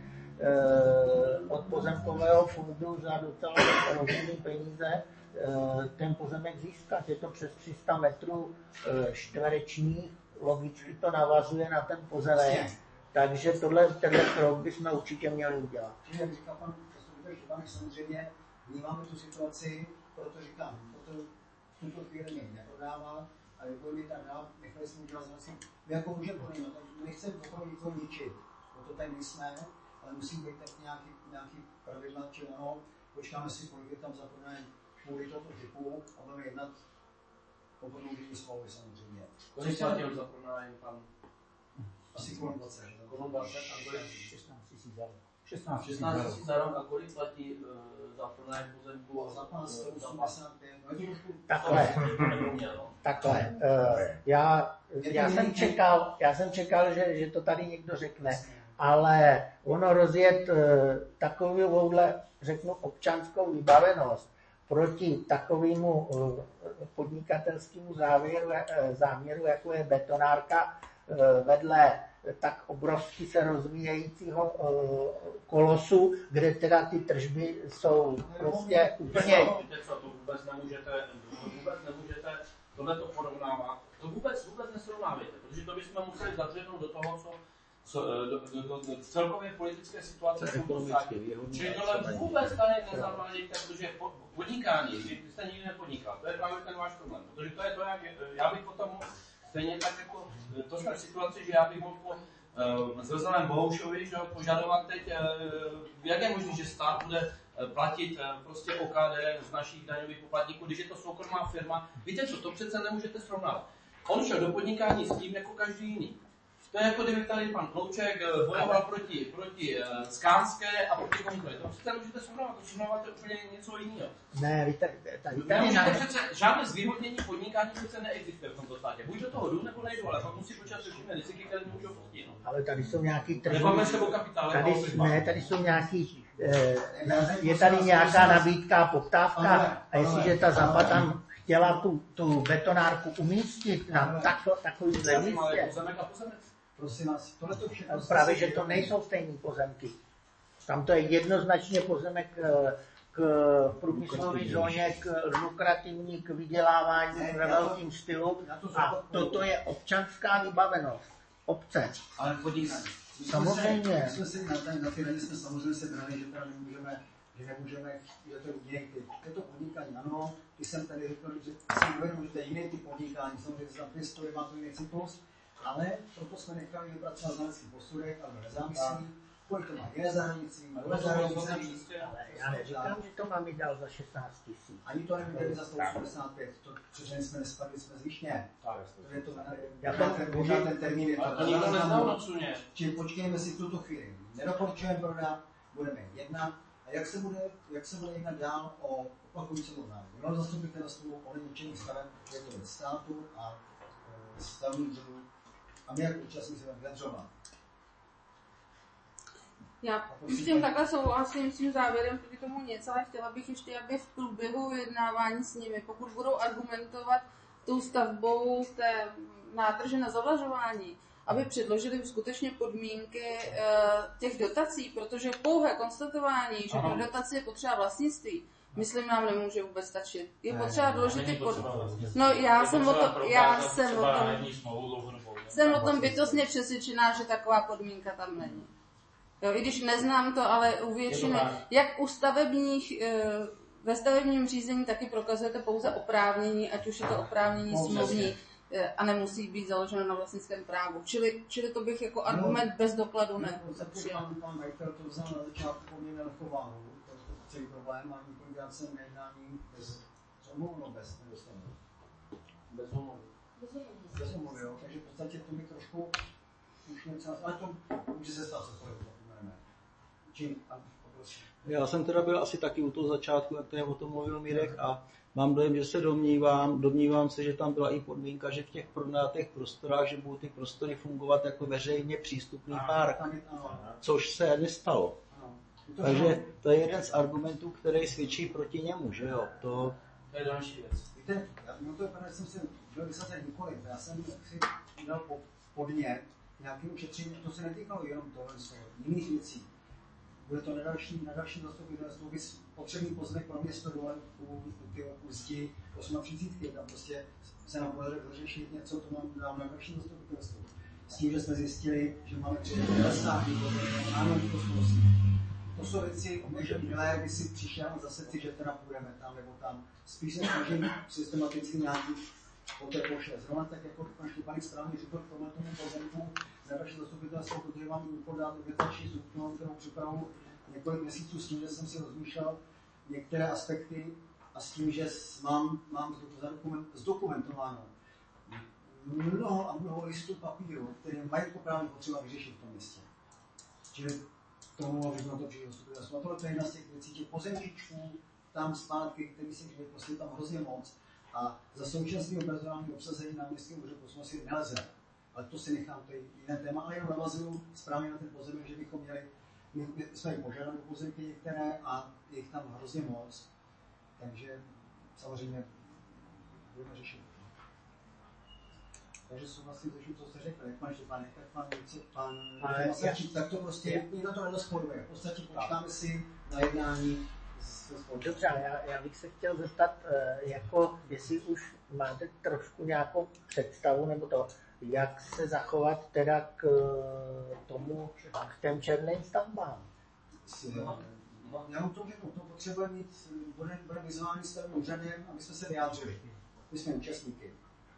od pozemkového fondu za docela rozumné peníze ten pozemek získat. Je to přes tři sta metrů čtverečních, logicky to navazuje na ten pozemek, takže tohle, tenhle krok bychom určitě měli udělat. Jak říká pan profesor Županek, samozřejmě vnímáme tu situaci, proto říkám, proto v tuto chvíli mě neprodává, ale pokud mi tak dá, nechali jsme udělat zase, my jako můžeme pronajímat, nechceme opravdu nikoho ničit, proto tady nejsme, ale musí být tak nějaký, nějaký pravidla, či ano, počkáme si, kolik je tam za pronájem kvůli tohoto typu a budeme jednat o prodloužení smlouvy samozřejmě. Kolik platil za pronájem pan? Asi kolem dvacet. Kolem dvacet a kolik? šestnáct tisíc za rok. šestnáct tisíc za rok a kolik platí uh, za pronájem pozemku? Za pan sto osmdesát pět. Takhle. Takhle. Uh, já, já, jsem čekal, já jsem čekal, že, že to tady někdo řekne, ale ono rozjet uh, takovouhle, řeknu, občanskou vybavenost proti takovému uh, podnikatelskému závěru, uh, záměru, jako je betonárka, vedle tak obrovsky se rozvíjejícího kolosu, kde teda ty tržby jsou prostě úplně... Víte co, to vůbec nemůžete, vůbec nemůžete tohleto porovnávat. To vůbec, vůbec nesrovnávajte, protože to bychom museli zadřenout do toho, co, co do, do, do, do celkové politické situace v tomto státě. Čili tohle vůbec tady nezavádějte, protože podnikání, když jste nikdy nepodnikal, to je právě ten váš problém, protože to je to, jak já bych potom stejně tak jako, to jsme v situaci, že já bych mohl po uh, zvezelém Bohoušovi, že požadovat teď, uh, jak je možné, že stát bude uh, platit uh, prostě O K D z našich daňových poplatníků, když je to soukromá firma. Víte co, to přece nemůžete srovnávat. On šel do podnikání s tím jako každý jiný. To je jako kdyby tady pan Klouček uh, bojoval proti, proti uh, Skánské a proti Konkrét. To přece nemůžete srovnávat, to srovnáváte úplně něco jiného. Ne, víte, tady, tady Nemůžete přece, žádné zvýhodnění podnikání přece neexistuje v tomto státě. Buď do toho jdu, nebo nejdu, ale pak musí počítat všechny riziky, které můžou postihnout. Ale tady jsou nějaký tržby. Nebavíme se o kapitále. Tady, ne, tady jsou nějaký, eh, je tady nějaká nabídka a poptávka a jestliže ta Západ tam chtěla tu, tu betonárku umístit na takový místě. Prosím vás, tohle to všechno... Právě, že to nejsou stejný pozemky. Tam to je jednoznačně pozemek k průmyslové zóně, k lukrativní, k vydělávání ve velkém stylu. A toto je občanská vybavenost. Obce. Ale podnikání. Samozřejmě. My jsme si na, ten, na ty daně jsme samozřejmě se brali, že teda nemůžeme, že nemůžeme, že to někdy. Je to podnikání, ano. Když jsem tady řekl, že si uvědomil, že to je jiný typ podnikání, samozřejmě za pěstory má to jiný cyklus, ale proto jsme nechali vypracovat znalecký posudek, ale nezávislý, kolik to má, je za hranicí, má za hranicí. Ale já neříkám, že to mám jít dál za šestnáct tisíc. Ani to nemůžeme za sto osmdesát pět, to přece jsme nespadli, jsme zvyšně. To je to, možná ten termín je to. A to nikdo neznal na cuně. Čili počkejme si v tuto chvíli. Nedoporučujeme prodat, budeme jednat. A jak se bude, jak se bude jednat dál o opakujícím odnámu? Mělo zastupitelstvu o ničení staveb, je to věc státu a e, stavní úřadu. A my jako účastníci se budeme vyjadřovat. Já s tím takhle souhlasím s tím závěrem, proti tomu nic, ale chtěla bych ještě, aby v průběhu vyjednávání s nimi, pokud budou argumentovat tou stavbou té nádrže na zavlažování, aby předložili skutečně podmínky e, těch dotací, protože pouhé konstatování, že pro dotaci je potřeba vlastnictví, myslím, nám nemůže vůbec stačit. Je potřeba doložit ty podmínky. No já jsem o tom, já jsem o tom, jsem o tom bytostně přesvědčená, že taková podmínka tam není. Jo, i když neznám to, ale u většiny, jak u stavebních, ve stavebním řízení taky prokazujete pouze oprávnění, ať už je to oprávnění smluvní a nemusí být založeno na vlastnickém právu. Čili, čili to bych jako argument no, bez dokladu nepřijal. Pan, pan majitel to vzal na začátku poměrně lehkou váhu, to je celý problém a několikrát jsem na jednání bez omluvno, bez nedostanu. Bez omluvy. Bez omluvy, jo, takže v podstatě to mi trošku už něco, ale to může se stát, co to Čím? Já jsem teda byl asi taky u toho začátku, jak tady o tom mluvil Mirek, a mám dojem, že se domnívám, domnívám se, že tam byla i podmínka, že v těch pronajatých prostorách, že budou ty prostory fungovat jako veřejně přístupný park, což se nestalo. Takže to je jeden z argumentů, který svědčí proti němu, že jo? To, to je další věc. Víte, no to je pravda, jsem si byl vysazen nikoliv, já jsem si dal podnět nějakým ušetřením, to se netýkalo jenom tohle, jiných věcí. Bude to na další, na další zastupitelstvo, bys potřebný pozemek pro město dole u, u, u zdi třicet osm, tam prostě se nám podařilo dořešit něco, to mám dám na další zastupitelstvo. S tím, že jsme zjistili, že máme tři devadesát ano, to zkusí. To jsou věci, že milé, by si přišel a zase si, že teda půjdeme tam nebo tam. Spíš se snažím systematicky nějaký po té ploše. Zrovna tak, jako pan Štěpánek správně řekl k tomu pozemku, na další zastupitelstvo, protože vám podat vegetační strukturou, kterou připravu několik měsíců s tím, že jsem si rozmýšlel některé aspekty a s tím, že mám, mám zdokumentováno mnoho a mnoho listů papíru, které mají právě potřeba vyřešit v tom městě. Čili tomu bych na to přijde zastupitelstvo. A tohle je jedna z těch věcí, těch pozemčičků, tam zpátky, který si kdyby prostě tam hrozně moc a za současného personálního obsazení na městském úřadu si nelze. Ale to si nechám, to je jiné téma, ale jenom navazuju správně na ten pozemek, že bychom měli, my, my jsme jich požádali pozemky některé a je jich tam hrozně moc, takže samozřejmě budeme řešit. Takže souhlasím se vším, co jste řekli, jak pan Štěpánek, tak pan pan Masačík, tak to prostě nikdo to nedosporuje. V podstatě počkáme si na jednání. Dobře, já, já bych se chtěl zeptat, jako jestli už máte trošku nějakou představu, nebo to, jak se zachovat teda k tomu, k těm černým stavbám. Já vám to řeknu, to potřebuje mít, bude, bude vizuální stavebním úřadem, aby jsme se vyjádřili. My jsme účastníky.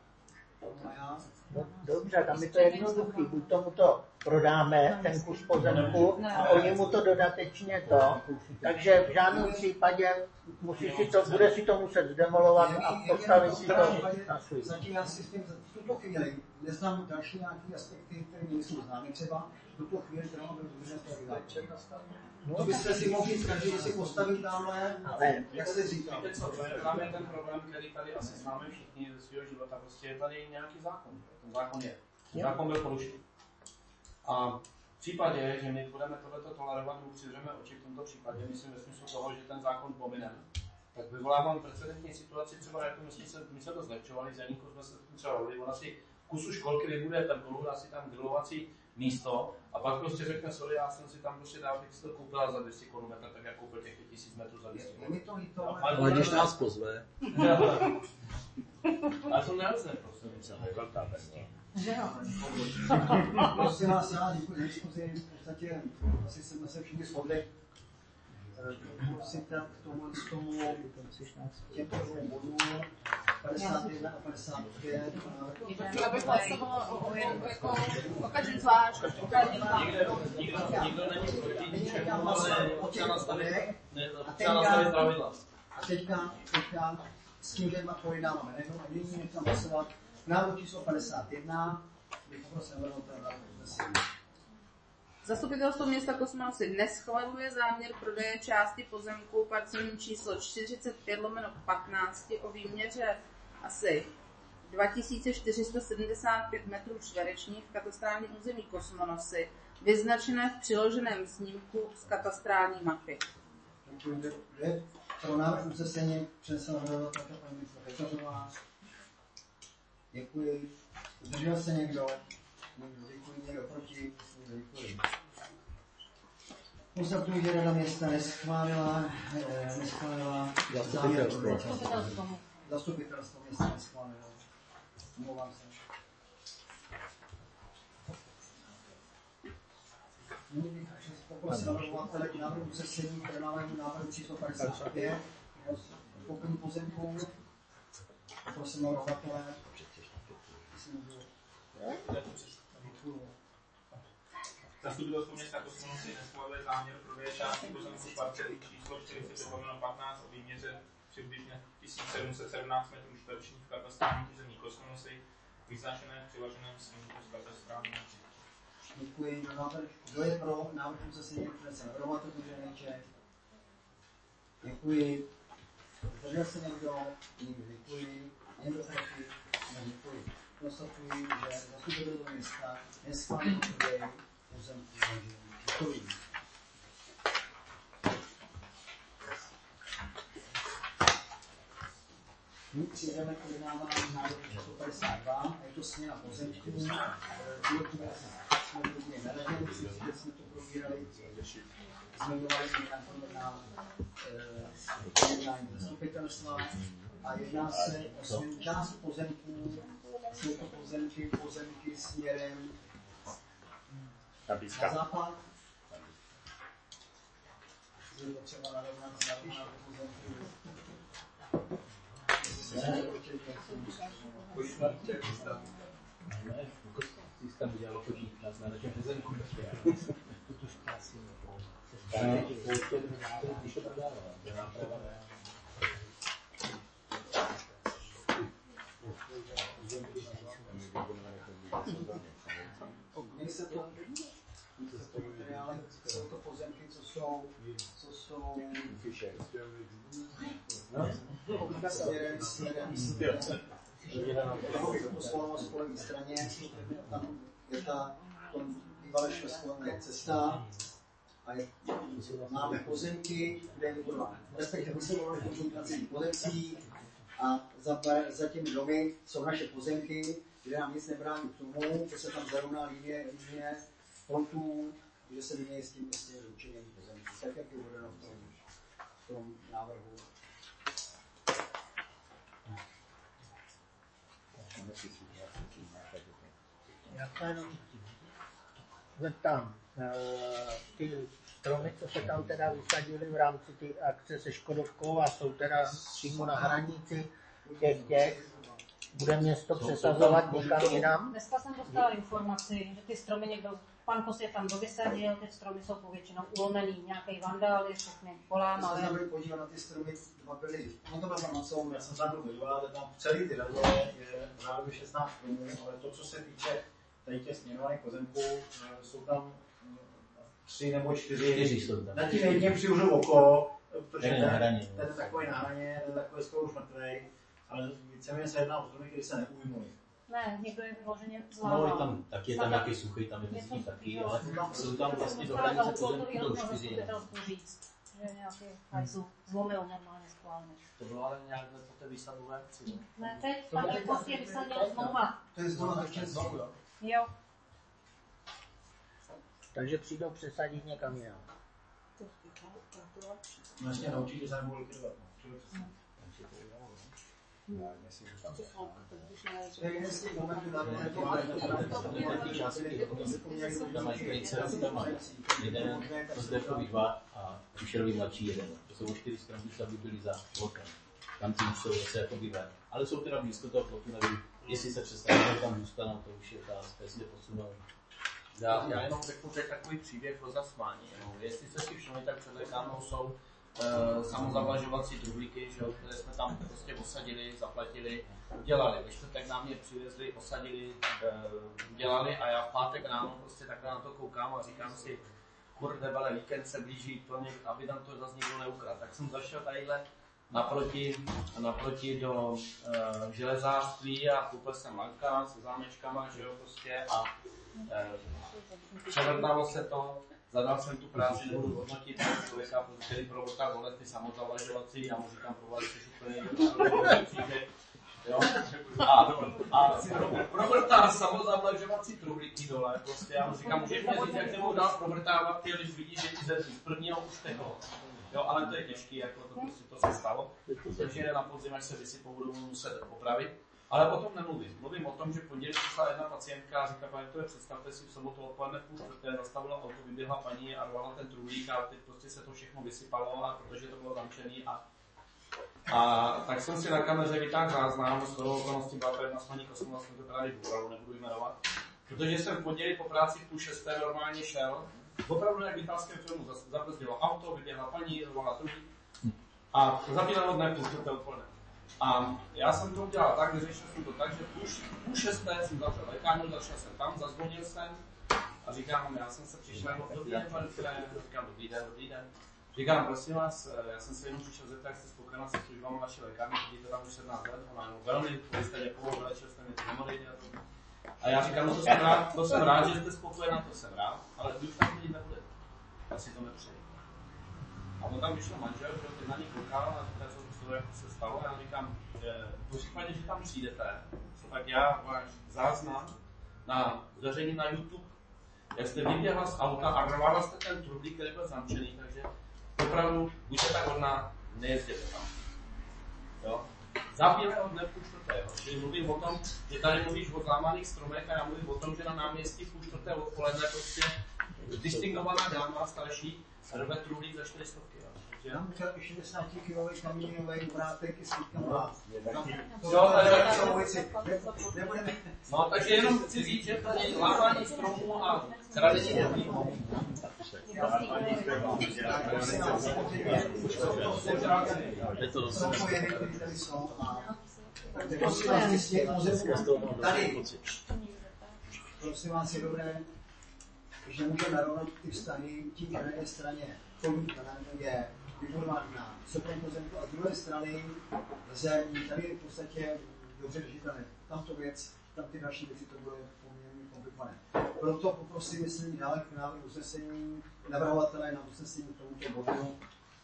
No, dobře, tam je to jednoduchý, buď tomu to prodáme, ten kus pozemku, a oni mu to dodatečně to, takže v žádném případě musí si to, bude si to muset zdemolovat a postavit si to na svůj. Zatím já si s tím v tuto chvíli neznám další nějaké aspekty, které nejsou známy třeba, v tuto chvíli třeba byl důležité to vydáček. No, to byste si mohli říct, každý si postavit tamhle, ale jak se říká. Víte co, to je právě ten problém, který tady asi známe všichni ze svého života. Prostě je tady nějaký zákon. Ten zákon je. Ten zákon byl porušen. A v případě, že my budeme tohleto tolerovat, nebo přivřeme oči v tomto případě, myslím ve smyslu toho, že ten zákon pomineme, tak vyvolávám precedentní situaci, třeba jako my jsme, se, my jsme to zlepšovali, z Janíku jsme se třeba rovili, ona si kusu školky vybuduje tabulu, dá si tam grilovací místo a pak prostě řekne, sorry, já jsem si tam prostě dál, bych si to koupila za dvě stě korun metr, tak jak koupil těch pět tisíc metrů za dvě stě korun. Ale když nás pozve. Ale to nelze, prostě. Velká pesta. Prosím vás, já děkuji za diskuzi, v podstatě asi jsme se všichni shodli. Prosím k tomu, k tomu těmto dvou bodům. padesát jedna a padesát pět. Já bych hlasovala o, o, jako, o každém zvlášť. O každém zvlášť. Nikdo není proti ničemu, ale ale třeba nastavit pravidla. A teďka, teďka s tím, že pojednáváme nejenom a nyní nechám hlasovat návrh číslo padesát jedna, bych poprosil navrhovatele návrh usnesení. Zastupitelstvo města Kosmanosy neschvaluje záměr prodeje části pozemku parcelní číslo čtyřicet pět lomeno patnáct o výměře asi dva tisíce čtyři sta sedmdesát pět metrů čtverečních v katastrálním území Kosmonosy, vyznačené v přiloženém snímku z katastrální mapy. Děkuji. Pro návrh usnesení přinesla navrhovatelka paní ministra Pekařová. Děkuji. Zdržel se někdo? Někdo děkuji, někdo proti? Děkuji. Konstatuji, že Rada města neschválila, eh, neschválila Zastupitelstvo. Zastupitelstvo města neschválilo. Omlouvám se. Poprosím navrhovatele k návrhu usnesení, které máme návrhu číslo padesát pět, pokud pozemků. Poprosím navrhovatele. Zastupitelstvo města Kosmonosy neschvaluje záměr prodeje části pozemku parcely číslo čtyřicet pět lomeno patnáct o výměře přibližně tisíc sedm set sedmnáct metrů čtverečních v katastrálním území Kosmonosy, vyznačené v přiloženém snímku z katastrální mapy. Děkuji. Kdo je pro návrh usnesení, které se navrhovatel může nejčet? Děkuji. Zdržel se někdo? Nikdo. Děkuji. Někdo proti? Děkuji. Konstatuji, že zastupitelstvo města neschválilo prodej pozemků. Děkuji. My přijdeme k vydávání návrhu číslo padesát dva a je to směna pozemků. Jsme jsme to probírali, zmiňovali na jednání zastupitelstva a jedná se o směnu části pozemků. Jsou to pozemky, pozemky směrem na západ. Je to třeba narovnat na pozemky. Tam udělalo počítat na našem pozemku. Tuto špásy když to prodává, to je náprava. Mně se to materiály, jsou to pozemky, co jsou, co jsou směrem, směrem, směrem. Po levé straně, tam je ta bývalé švestková cesta a je, máme pozemky, kde je budova, respektive usilovali koncentrací pozemcí a za, za těmi domy jsou naše pozemky, kde nám nic nebrání k tomu, že se tam zarovná linie, linie plotů, že se vymění s tím prostě zručením pozemky, tak jak je uvedeno v tom, v tom návrhu. Já se jenom zeptám, ty stromy, co se tam teda vysadily v rámci té akce se Škodovkou a jsou teda přímo na hranici těch těch, bude město přesazovat někam jinam? Dneska jsem dostala informaci, že ty stromy někdo, pan Kos je tam dovysadil, ty stromy jsou povětšinou ulomený, nějaký vandál je všechny polámal. Já jsem se podívat na ty stromy, dva byly, no to byla farmacou, Já jsem se tam podíval, že tam v celý ty radě je řádově šestnáct stromů, ale to, co se týče tady těch směnovaných pozemků, jsou tam tři nebo čtyři. Čtyři jsou tam. Na tím jedním přiužil oko, protože ten, ten, ten je takový na hraně, ten je takový skoro už mrtvej, ale víceméně se jedná o stromy, které se neujmují. Ne, někdo je vyloženě zlámal. No, je tam, taky je tam nějaký suchý, tam je myslím taky, ale jsou tam vlastně do hranice pozemků do čtyři. Říct, že nějaký hajzl zlomil normálně schválně. To bylo ale nějak po té výsadové akci, ne? Ne, teď tam je prostě vysadil znova. To je znova začne znovu, jo? Jo. Takže přijdou přesadit někam jinam. Vlastně naučí, že se nebudou likvidovat. To je jeden z těch momentů, na Tam máš vejce, tam máš jeden, rozdechtový dva a Fischerový mladší jeden. To jsou čtyři stromy, aby byly za blokem. tam ty už jsou zase jako ven. Ale jsou teda blízko toho plotu, nevím, jestli se přestanou tam zůstanou, to už je otázka, jestli je posunou. Já, já jenom řeknu, že takový příběh o zasmání. No. Jestli se si všimli, tak před lékárnou jsou e, samozavlažovací truhlíky, že, které jsme tam prostě osadili, zaplatili, udělali. Ve čtvrtek nám je přivezli, osadili, e, udělali a já v pátek ráno prostě takhle na to koukám a říkám si, kurde, vele, víkend se blíží, to něk, aby tam to zase nikdo neukradl. Tak jsem zašel tadyhle naproti, naproti do uh, železářství a koupil jsem lanka se zámečkama, že jo, prostě a uh, převrtalo se to, zadal jsem tu práci, nebudu hodnotit toho člověka, který provrtal vole ty samozavlažovací, já mu říkám, provali jsi úplně příběh, jo, a, a provrtá samozavlažovací truhlíky dole, prostě já mu říkám, můžeš mě říct, jak nemohu dál provrtávat, když vidíš, že ti ze z prvního už teklo. Jo, ale to je těžký, jako to, prostě to se stalo. Takže na podzim, až se vysypou, budu muset opravit. Ale o tom nemluvím. Mluvím o tom, že v pondělí přišla jedna pacientka a říká, pane, to je, představte si, v sobotu odpoledne v půl čtvrté zastavila auto, vyběhla paní a rvala ten truhlík a teď prostě se to všechno vysypalo, a protože to bylo zamčený. A, a tak jsem si na kameře vytáhl záznam, z toho okolností byla to jedna s paní Kosmovou, jsem to právě opravdu nebudu jmenovat. Protože jsem v pondělí po práci v půl šesté normálně šel, opravdu jak v italském filmu, zabrzdilo auto, vyběhla paní, zvolala truhlík a zabílelo dne půl čtvrté odpoledne. A já jsem to udělal tak, vyřešil jsem to tak, že půl šesté jsem zavřel lékárnu, začal jsem tam, zazvonil jsem a říkám, já jsem se přišel, dobrý den, pane Fire, říkám, dobrý den, dobrý den. Říkám, prosím vás, já jsem se jenom přišel zeptat, jak jste spokojená se službami vaší lékárny, chodíte tam už sedmnáct let, ona jenom velmi, vy jste děkoval, vylečil jste mi ty hemoroidy a to. A já říkám, no to jsem rád, to jsem rád, že jste spokojená, to jsem rád, ale vy už tam chodit nebudete. Já si to nepřeji. A on tam vyšel manžel, že teď na ní koukal a říkal, co jak se stalo. A já říkám, že v případě, že tam přijdete, tak já váš záznam na zveřejním na YouTube, jak jste vyběhla z auta a rvala jste ten truhlík, který byl zamčený, takže opravdu buďte tak hodná, nejezděte tam. Jo? Zabílého dne v půl čtvrté. Čili mluvím o tom, že tady mluvíš o zlámaných stromech a já mluvím o tom, že na náměstí v půl čtvrté odpoledne prostě distingovaná dáma starší rve truhlík za čtyři stovky. Tam chtěl šedesátikilový kamínový vrátek s výtkama. No, takže jenom chci říct, že tady lámání stromů a kradení truhlíků. Prosím vás, je dobré, že můžeme narovnat ty vztahy tím, že na jedné straně podnik je vybudovaná soukromým pozemku a z druhé strany lze tady v podstatě dobře držitelné. Tamto věc, tam ty další věci, to bude poměrně komplikované. Proto poprosím, jestli mi dále k návrhu usnesení navrhovatele na usnesení tomuto bodu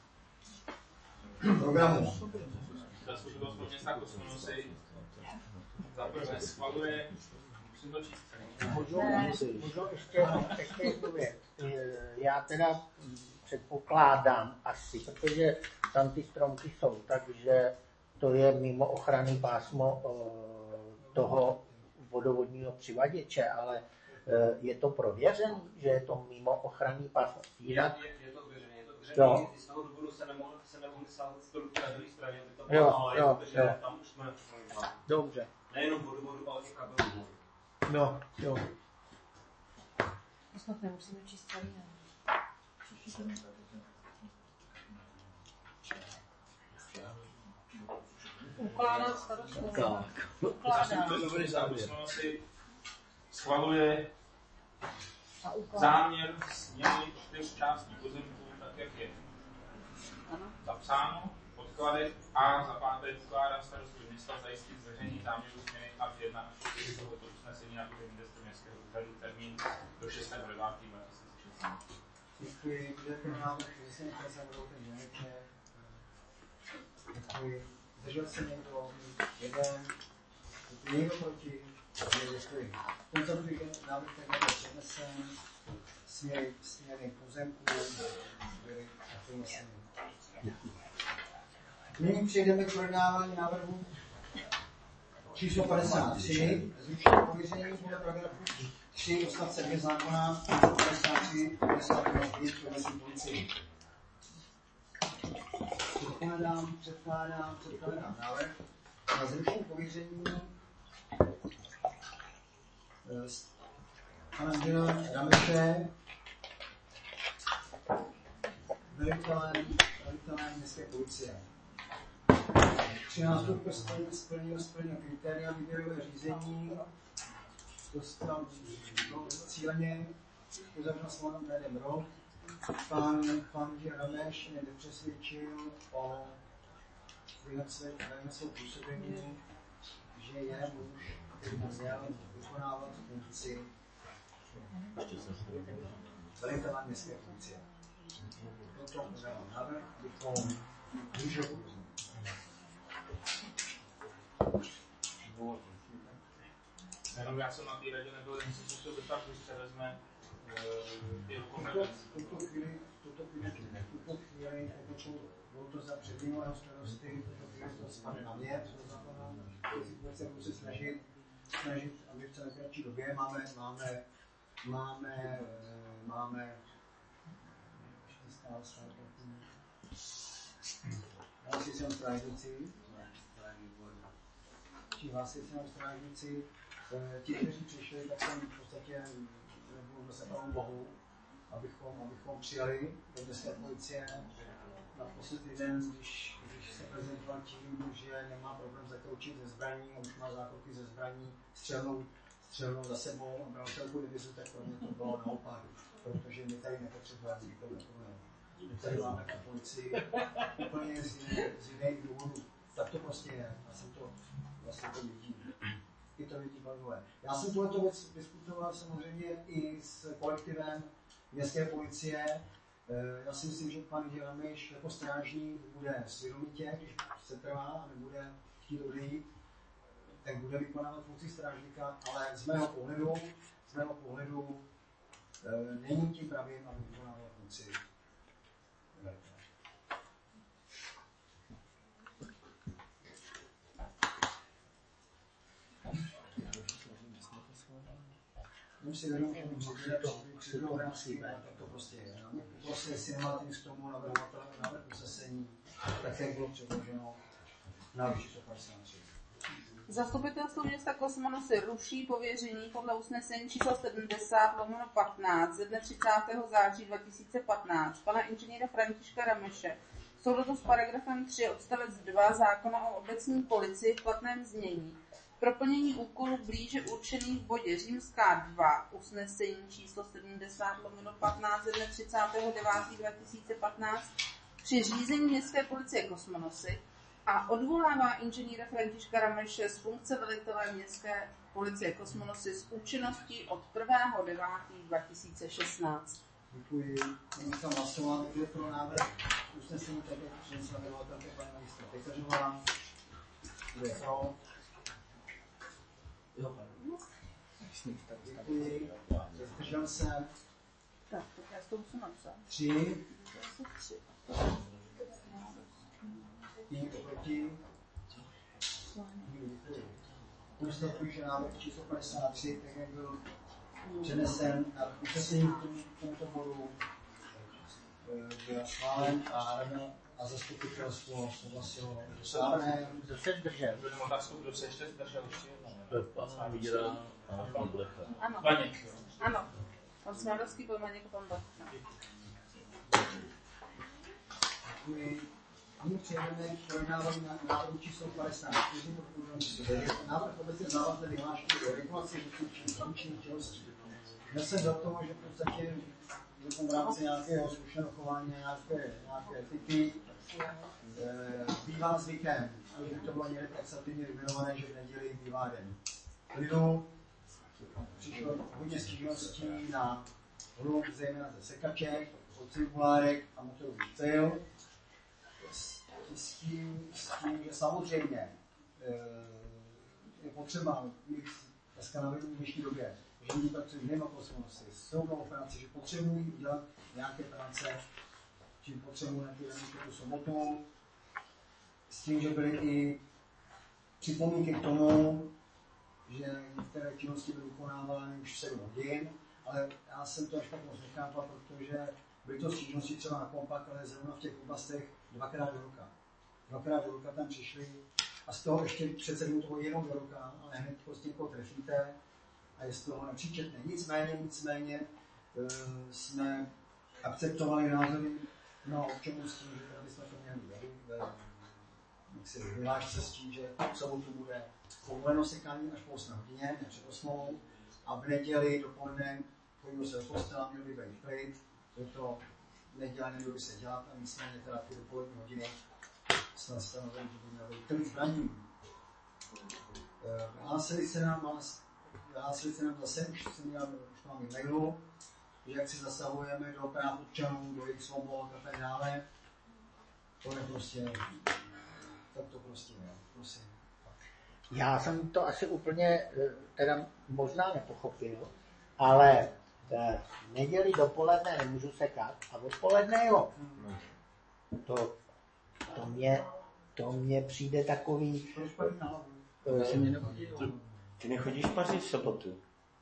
programu. Zastupitelstvo města Kosmono si za prvé schvaluje, musím to číst. Můžu ještě, ještě jednu věc. Já teda předpokládám asi, protože tam ty stromky jsou, takže to je mimo ochranný pásmo toho vodovodního přivaděče, ale je to prověřený, že je to mimo ochranný pásmo. Je, je, je to zvěřené, je to zvěřené, z toho důvodu se nemohli se nemohli sázet stromky na druhé straně, aby to jo, ale jo, protože jo. tam už jsme dobře. Nejenom vodovodu, ale i kabelu. No, jo. To snad nemusíme číst celý, ne? Ukládat starostu. Ukládá. Zastupitelstvo si schvaluje záměr změny čtyř částí pozemků, tak jak je zapsáno, podklady a za páté ukládá starostu města zajistit zveřejnění záměru změny a jedna až čtyři tohoto usnesení na úrovni městského úřadu termín do šestého devátého dva tisíce šestnáct. Děkuji, děkuji vám, že se někdo se budou ten dělečně. Děkuji. Zdržel se někdo? Jeden. Někdo proti? Děkuji. Tento druhý návrh, který byl přednesen, směry, směry pozemků, byly předneseny. Nyní přejdeme k projednávání návrhu číslo padesát tři, zrušení pověření podle paragrafu tři odstavce dvě zákona padesát tři padesát pět policii. předkládám, předkládám, předkládám návrh na zrušení pověření pana inženýra Rameše velitelem, velitelem městské policie. třináct splnil, splnil, splnil kritéria výběrové řízení, dostal no, cíleně uzavřel smlouvu na jeden rok. Pan, pan Rameš mě nepřesvědčil o svém svém působení, že je muž, který měl vykonávat funkci velitele městské policie. Proto podávám návrh, abychom můžou Jenom já jsem na té radě nebyl, jen si chtěl zeptat, když se vezme ty kompetence. V tuto chvíli, v tuto chvíli, v tuto chvíli, bylo to za předminulého starosty, v tuto chvíli to spadne na mě, to zákona, se budu se snažit, snažit, aby v celé kratší době máme, máme, máme, máme, ještě stále stále, hlásí se nám strážníci, či hlásí se nám strážníci, ti, kteří přišli, tak jsem v podstatě nebudu zase pravou bohu, abychom, abychom přijali do městské policie. Naposled den, když, když se prezentoval tím, že nemá problém zakroučit ze zbraní a už má zákroky ze zbraní střelnou, střelnou za sebou a bral celou divizi, tak pro mě to bylo naopak, protože my tady nepotřebujeme nikoho takového. My tady máme na policii úplně z jiných důvodů. Tak to prostě je. Já jsem to vlastně to vidím. I to vidí bavové. Já jsem tuhleto věc diskutoval samozřejmě i s kolektivem městské policie. Já si myslím, že pan Rameš jako strážník bude svědomitě, když se trvá a nebude chtít odejít, tak bude vykonávat funkci strážníka, ale z mého pohledu, z mého pohledu není tím pravým, aby vykonával funkci. Už si vědomí, že přijdu v rámci, tak to prostě je. Prostě, jestli nemáte nic k tomu navrhovatele návrh usnesení, tak jak bylo předloženo na číslo padesát tři. Zastupitelstvo města Kosmonosy ruší pověření podle usnesení číslo sedmdesát lomeno patnáct ze dne třicátého září dva tisíce patnáct pana inženýra Františka Rameše v souladu s paragrafem tři odstavec dva zákona o obecní policii v platném znění pro plnění úkolů blíže určených v bodě římská dva usnesení číslo sedmdesát lomeno patnáct ze dne třicátého devátého dva tisíce patnáct při řízení městské policie Kosmonosy a odvolává inženýra Františka Rameše z funkce velitele městské policie Kosmonosy s účinností od prvního devátého dva tisíce šestnáct. Děkuji. Nyní jsem hlasoval, kdo je pro návrh usnesení, tak jak přinesla navrhovatelka paní magistra Pekařová. Kdo je pro? Děkuji. Zdržel jsem. Tak, tak já to musím napsat. Tři. Tři. Někdo proti? Děkuji. Konstatuji, že návrh číslo padesát tři, tak jak byl přenesen na usnesení k tomuto bodu, byl schválen a rada a zastupitelstvo souhlasilo s návrhem. Kdo se zdržel? Budeme otázku, kdo se ještě zdržel ještě jednou. Pan Víra a pan Blecha. Ano. Baněk. Ano. Pan Smárovský, pan Baněk a pan Blech. Děkuji. Nyní přejdeme k projednávání návrhu číslo padesát čtyři. Návrh obecně závazné vyhlášky o regulaci funkčních činností. Dnes jsem za to, že v podstatě v rámci nějakého slušného chování, nějaké, nějaké etiky, e, bývá zvykem, že to bylo někde taxativně vyjmenované, že v neděli bývá den klidu. Přišlo hodně stížností na hluk, zejména ze sekaček, od cirkulárek a motorových pil. S tím, s tím, že samozřejmě e, je potřeba mít dneska na dnešní době, že lidi pracují nejen Kosmonosy, jsou na operaci, že potřebují dělat nějaké práce, čím potřebují na tu sobotu, s tím, že byly i připomínky k tomu, že některé činnosti byly vykonávány už sedm hodin, ale já jsem to až tak moc nechápal, protože byly to stížnosti třeba na kompak, ale zrovna v těch oblastech dvakrát do roka. dvakrát do roka tam přišli a z toho ještě přece mu toho jenom do roka, ale hned prostě někoho trefíte a je z toho nepříčetné. Nicméně, nicméně uh, jsme akceptovali názory no občanů s tím, že tady jsme to měli ve vyhlášce s tím, že v sobotu bude povoleno sekání až po osmé hodině, ne před osmou, a v neděli dopoledne chodilo se do postela, měl by být klid, je to nedělá, nemělo by se dělat a nicméně teda ty dopolední hodiny jsme stanovili, že by měl být klid zbraní. Hlásili se nám, hlásili se nám zase, už jsem měl, už mám e-mailu, že jak si zasahujeme do práv občanů, do jejich svobod a tak dále, to je prostě, tak to prostě je, prosím. Já jsem to asi úplně teda možná nepochopil, ale v neděli dopoledne nemůžu sekat a odpoledne jo. To, to, mě, to mě přijde takový... Ty nechodíš pařit v sobotu?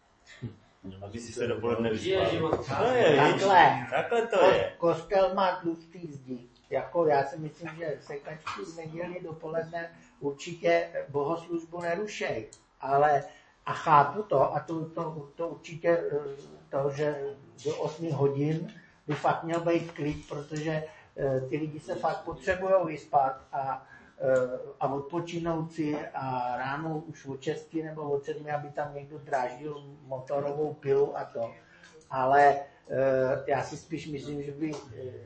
Aby si se dopoledne vyspal. Takhle. Takhle to je. Kostel má tlustý zdi. Jako já si myslím, že sekačky v neděli dopoledne určitě bohoslužbu nerušej. Ale a chápu to, a to, to, to určitě to, že do osmi hodin by fakt měl být klid, protože ty lidi se fakt potřebují vyspat a, a odpočinout si a ráno už od šesti nebo od sedmi, aby tam někdo dráždil motorovou pilu a to. Ale já si spíš myslím, že by,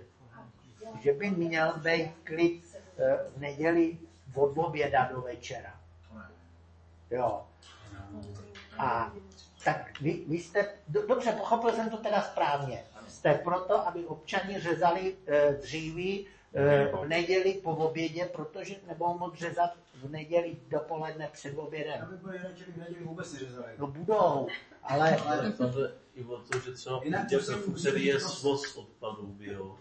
že by měl být klid v neděli od oběda do večera. Jo. A tak vy, vy jste, do, dobře, pochopil jsem to teda správně. Jste proto, aby občani řezali e, dříví e, v neděli po obědě, protože nebudou moc řezat v neděli dopoledne před obědem. Aby byli radši v neděli vůbec neřezali. No budou, ale... ale tam jde i o to, že třeba který je svoz odpadů, jo.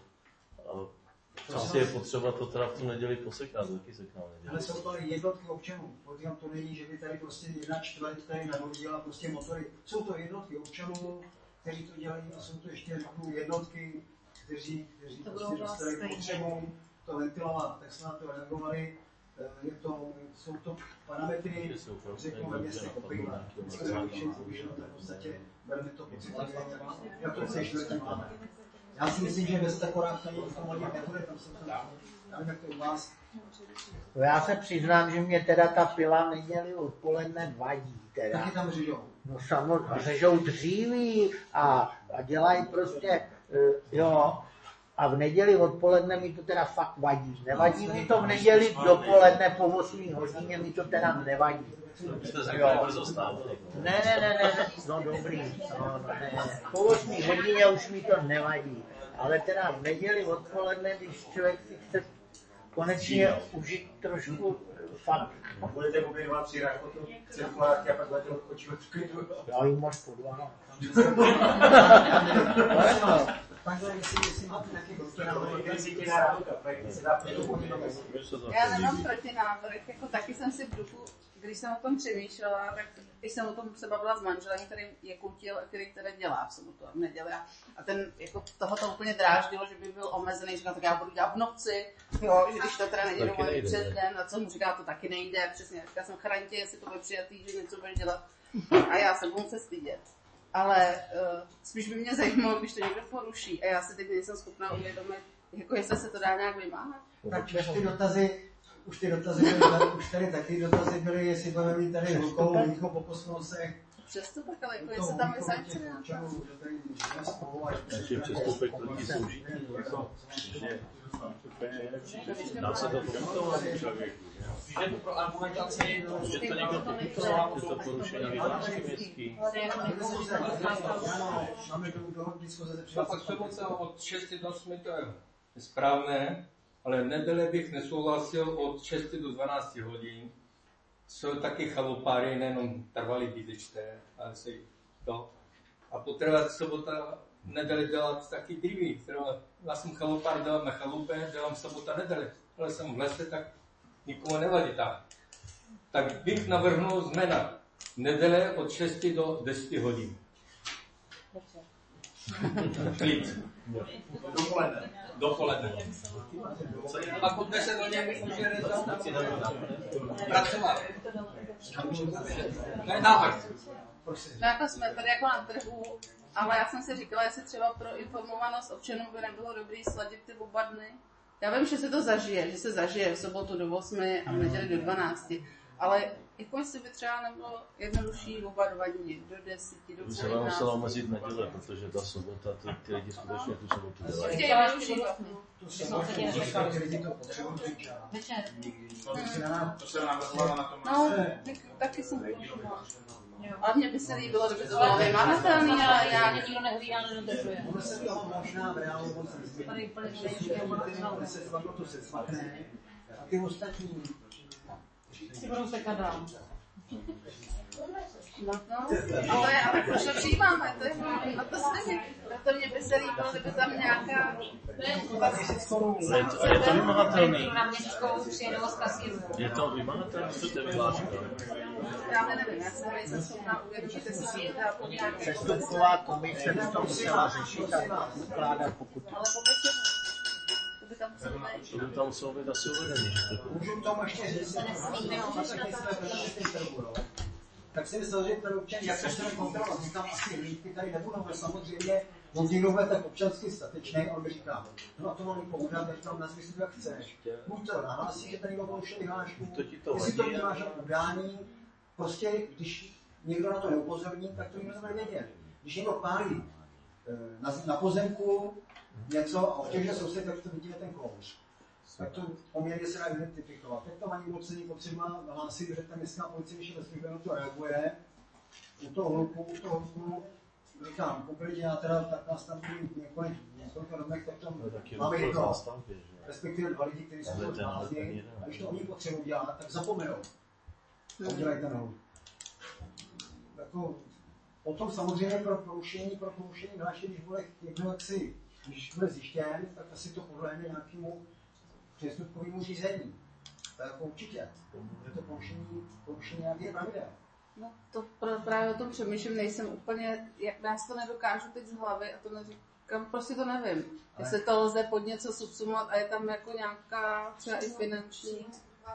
Prostě je potřeba to teda v tu neděli posekat, taky sekal neděli. Ale jsou tady jednotky občanů. Podívám, to není, že by tady prostě jedna čtvrť tady nahodila prostě motory. Jsou to jednotky občanů, kteří to dělají a jsou to ještě jednotky, kteří, kteří to prostě dostali potřebu to ventilovat, tak jsme na to reagovali. Je to, jsou to parametry, řeknu ve městě Kopyla. Dneska jsme vyšli, tak v podstatě bereme to pocitě, jak to se čtvrtě máme. Já si myslím, že bez takových tady v tom hodně nebude, tam jsem to dál. Já nevím, jak to u vás. Já se přiznám, že mě teda ta pila neděli odpoledne vadí. Teda. Taky tam řežou. No samozřejmě, řežou dříví a, a dělají prostě, uh, jo. A v neděli odpoledne mi to teda fakt vadí. Nevadí mi to v neděli dopoledne po osmé hodině, mi to teda nevadí. Ne, ne, ne, ne, no dobrý, no, no, ne. Po osmé hodině už mi to nevadí. Ale teda v neděli odpoledne, když člověk si chce konečně užít trošku fakt. Budete obědovat při rakotu, cirkulárky a pak budete odpočívat v klidu. Já jim máš po dva. Takhle, jestli jestli máte nějaký Já nemám protinávrh, jako taky jsem si v duchu, když jsem o tom přemýšlela, tak když jsem o tom se bavila s manželem, který je kutil a který teda dělá v sobotu a v neděli. A ten jako toho to úplně dráždilo, že by byl omezený, říkal, tak já budu dělat v noci, jo, že když to teda nedělá přes den, a co mu říká, to taky nejde, přesně, říká jsem chrantě, jestli to bude přijatý, že něco budeš dělat. A já se budu se stydět. Ale uh, spíš by mě zajímalo, když to někdo poruší a já si teď nejsem schopná uvědomit, jako jestli se to dá nějak vymáhat. Tak už ty dotazy, už ty dotazy byly, už tady taky dotazy byly, jestli budeme mít tady rukou, lídko po kosmosech. Přesto tak, ale jako jestli tam je sankce. Takže přestupek proti soužití. Dá se to komentovat člověku. Že pro argumentaci, že to někdo pokusoval, že to porušení vyhlášky městský. A pak soboce od šesti do osmi to je správné, ale v neděli bych nesouhlasil od šesti do dvanácti hodin. Jsou taky chalupáry, nejenom trvalý bydliště, ale si to. A potřebovat sobota, neděli dělat taky dříví, kterou já jsem chalupár, dělám na chalupě, dělám sobota, neděli, ale jsem v lese, tak nikomu nevadí tam. Tak bych navrhnul změna. Neděle od šesti do deseti hodin. Klid. Dopoledne. Dopoledne. Pak od deset hodin může Reza pracovat. To je návrh. No jako jsme tady jako na trhu, ale já jsem si říkala, jestli třeba pro informovanost občanů by nebylo dobrý sladit ty oba dny. Já vím, že se to zažije, že se zažije v sobotu do osmi a v neděli do dvanácti, ale jako jestli by třeba nebylo jednodušší oba dva dny, do deseti, do by se vám čtrnácti. musela omezit neděle, protože ta sobota, ty, ty lidi skutečně tu sobotu dělají. Chtějí využívat. To lidi to potřebují Večer. To se navrhovalo na tom. No, taky jsem to udělala. A mně by se líbilo, kdyby to bylo vymahatelný, ale já Mě nikdo nehlídá, nedodržuje. Ono se toho možná v reálu moc nezmění. Tady úplně Kde se svatlo, to se svatne. A ty ostatní si budou sekat dál. No to, ale, ale proč to přijímáme, to je, no to se mi, to mě by se líbilo, kdyby tam nějaká... Je to, je to vymahatelný. Na městskou přijedou z kasíru. Je to vymahatelný, co to je vyhláška? Já nevím, já jsem nejsem schopná uvědomit, že se mi dá po nějaké... Přestupková komise by to musela řešit a ukládat pokuty. Ale podle čeho? To by tam muselo být. To by tam muselo být asi uvedený. můžu tomu ještě říct, tak si myslel, že ten občan, jak se chceme kontrolovat, my tam asi hlídky tady nebudou, ale samozřejmě, on někdo bude tak občansky statečný, on by říkal, no a to mám používat, tak tam nazvi si to, jak chceš. Buď to nahlásí, že tady porušil vyhlášku, jestli to vnímáš jako udání, prostě, když někdo na to neupozorní, tak to nikdo nebude vědět. Když někdo pálí na, na pozemku něco a obtěžuje soused, tak to vidíme ten kouř. Tak to poměrně se dá identifikovat. Tak tam ani moc není potřeba hlásit, že ta městská policie, když je ve svých to reaguje. U toho hluku, u toho hluku, říkám, pokud já teda tak nás tam byli několik, několika domech, tak tam máme jednoho, respektive dva lidi, kteří jsou to zvládli, a když to oni potřebují dělat, tak zapomenou. A udělají ten hluk. Jako, potom samozřejmě pro porušení, pro porušení zvláště, když bude někdo jaksi, když bude zjištěn, tak asi to podléhne nějakému přestupkovému řízení. To je jako určitě. Je to porušení, porušení nějaké pravidel. No, to právě o tom přemýšlím, nejsem úplně, jak já si to nedokážu teď z hlavy a to neříkám, prostě to nevím. Ale... Jestli to lze pod něco subsumovat a je tam jako nějaká třeba i finanční.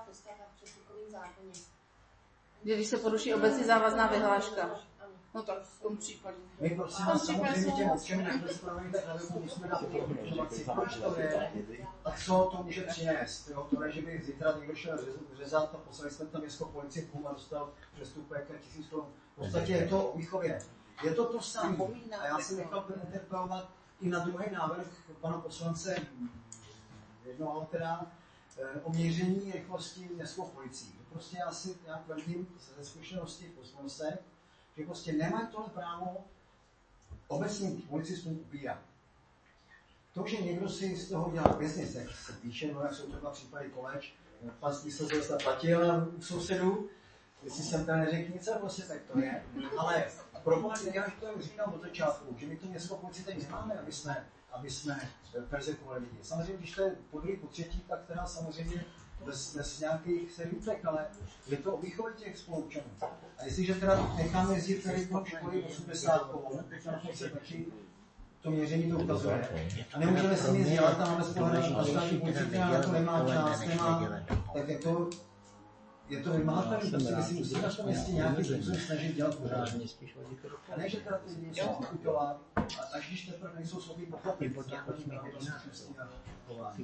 Že když se poruší obecně závazná vyhláška. No tak v tom případě. My prosím vás samozřejmě těm občanům nebezpečným, tak na webu musíme dát informaci, proč to je a co to může přinést. Jo? To ne, že by zítra někdo šel řezat a poslali jsme tam městskou policii půl a dostal přestupek a tisíc korun. V podstatě je to o výchově. Je to to samé. A já jsem nechal interpelovat i na druhý návrh pana poslance jednoho teda o měření rychlosti městskou policií. Prostě já si nějak tvrdím ze zkušenosti v poslance, že prostě nemají tohle právo obecním policistům upírat. To, že někdo si z toho dělá business, jak se píše, no jak jsou třeba případy koleč, pastí se to platil u sousedů, jestli jsem tam neřekl nic, prostě tak to je. Ale pro pohled, já to říkám od začátku, že my to městskou policii tady nemáme, aby jsme, aby jsme persekovali lidi. Samozřejmě, když to je po druhý, po třetí, tak teda samozřejmě bez, bez nějakých seriútek, ale je to o výchově těch spoluobčanů. A jestliže teda necháme jezdit tady do školy osmdesát kovů, tak na to se taky to měření to ukazuje. A nemůžeme si nic dělat, tam máme spolehnutí na státní policii, která na to nemá čas, nemá, tak je to, je to vymahatelné, protože my si musíme na tom městě nějakým způsobem snažit dělat pořádně. A ne, že teda ty lidi jsou ukutovat, až když teprve nejsou schopni pochopit po těch osmi hodinách.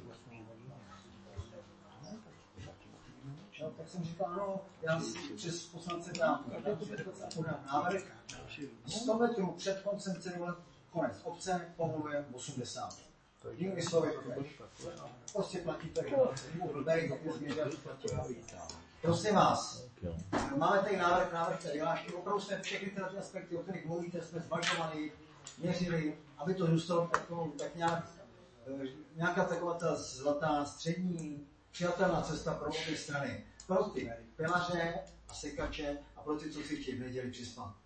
No, tak jsem říkal, no, já si přes poslance dám návrh sto metrů před koncem celého konec obce povoluje osmdesát. Jinými slovy, prostě platíte, prosím vás, máme tady návrh, návrh té vyhlášky, opravdu jsme všechny tyhle aspekty, o kterých mluvíte, jsme zvažovali, měřili, aby to zůstalo takovou, tak nějak, nějaká taková ta zlatá střední, přijatelná cesta pro obě strany. Pro ty pilaře a sekače a pro ty, co si chtějí v neděli přispat.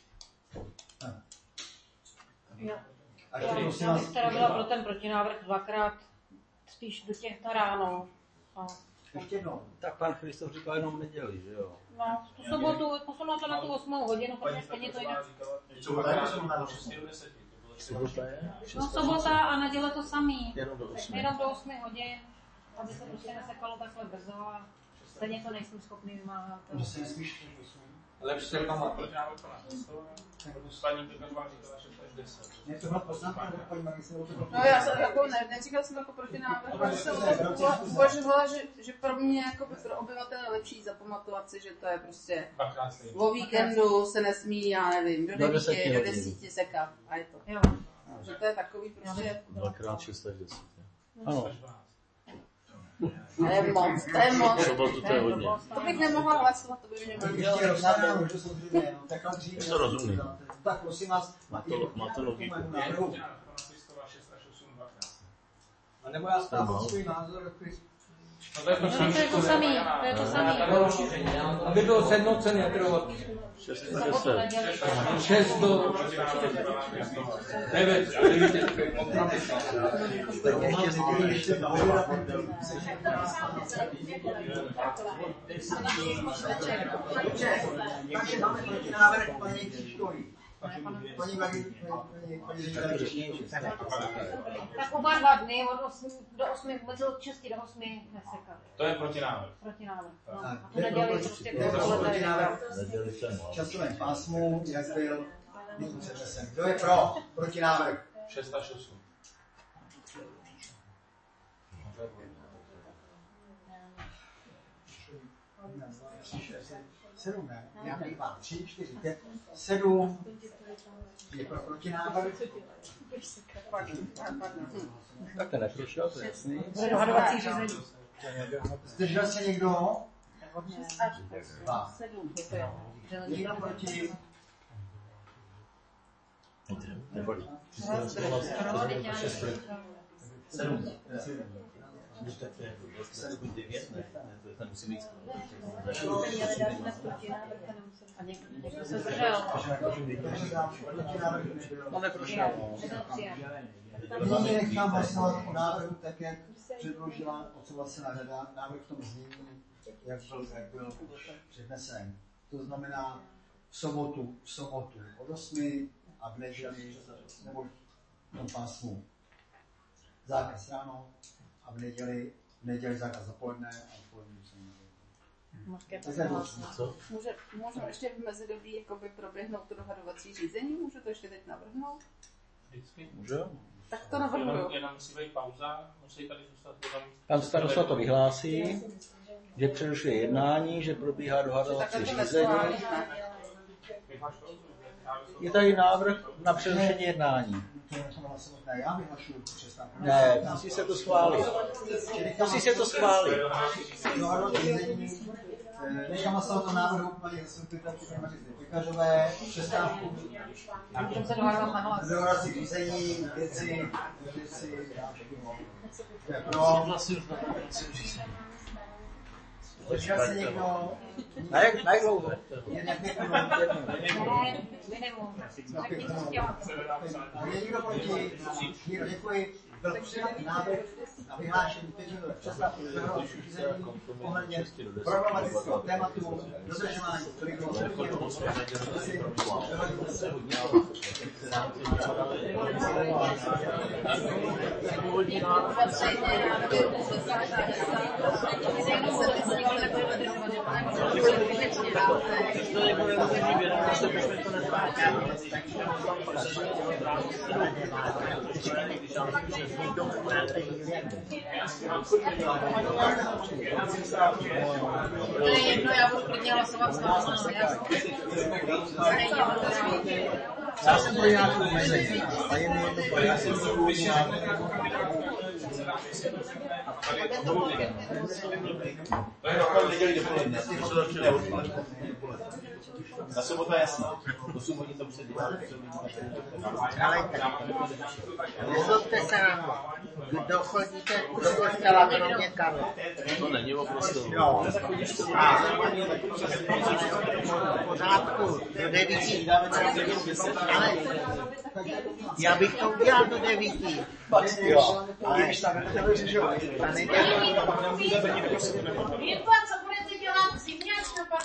Já, já, já bych teda byla pro ten protinávrh dvakrát spíš do těch na ráno. A... Ještě jednou. Tak pan Christof říkal jenom neděli, že jo? No, tu sobotu posunout to na tu osmou hodinu, protože stejně to jinak. Sobota je? No sobota a neděle to samý. Jenom do osmi. Jenom do osmi hodin, aby se prostě nesekalo takhle brzo a stejně to nejsem schopný vymáhat. To se nespíš Lepší se tam má. Proč já to paní Pekařová říkala šest až deset. Ne, to byla poznámka, nebo paní magistrovou to bylo. No já jsem jako ne, neříkal jsem jako proti návrhu, ale jsem uvažovala, že, že pro mě jako pro obyvatele je lepší zapamatovat si, že to je prostě o víkendu se nesmí, já nevím, do devíti, do desíti sekat a je to. Jo. Že to je takový prostě... Dvakrát šest až deset. Ano. To je moc, to je moc. Sobotu to je hodně. To bych nemohla hlasovat, to by mě mělo. Je to rozumný. Tak prosím vás, má to logiku. A nebo já stávám svůj názor, který... No to je to samý, to je to samý. Aby bylo sednocené trvat. šest na deset. šest do devět. Ještě takže máme protinávrh paní Křížkový. Paní Tak oba dva dny od osmi do osmi, od šesti do osmi nesekali. To je protinávrh. Protinávrh. No. A tu neděli prostě v časovém pásmu, jak byl nyní přednesem. Kdo je pro protinávrh? šest až osm. sedm, ne? Já mám tři, čtyři, pět, sedm. Je pro protinávrh. Tak to neprošel, to je jasný. Dohadovací řízení. Zdržel se někdo? Dva. Někdo proti? Nebolí. Sedm. Sedm devět, ne? To musí být. A někdo se zdržel. To neprošel. Nyní nechám hlasovat o návrhu tak, jak předložila odsouhlasená rada, návrh v tom znění, jak byl, jak byl přednesen. To znamená v sobotu, v sobotu od osmi a v neděli, nebo v tom pásmu zákaz ráno a v neděli, v neděli zákaz dopoledne a dopoledne se Může, můžu ještě v mezidobí jakoby proběhnout to dohadovací řízení? Můžu to ještě teď navrhnout? Vždycky. Může? Tak to navrhuju. Jenom musí být pauza, musí tady zůstat potom... Pan starosta to vyhlásí, že přerušuje jednání, že probíhá dohadovací řízení. Je tady návrh na přerušení jednání. Já vyhlašuju přestávku. Ne, musí se to schválit. Musí se to schválit. Nechám se o tom návrhu paní zastupitelky Mařízy Pekařové, přestávku. Můžeme se dohadovat na hlas. Dohodací řízení, věci, věci, pro. Zdržel se někdo? Na jak, na jak dlouho? Jednak Ne, minimum. Je někdo proti? Nikdo, děkuji. Byl přijat návrh na vyhlášení pětiminutové přestávky dohodací řízení ohledně problematického tématu dodržování To je jedno, já budu klidně hlasovat s vámi. Já jsem pro nějakou omezení. A je mi jedno, pro já jsem pro To je opravdu neděli dopoledne. Na sobota jasná. Do soboty to musí dělat. Nezlobte se na to. Kdo chodíte do kostela, kromě Karla? To není o kostelu. Jo. A v pořádku, do devíti. Ale já bych to udělal do devíti. Jo. Ale ta neděle...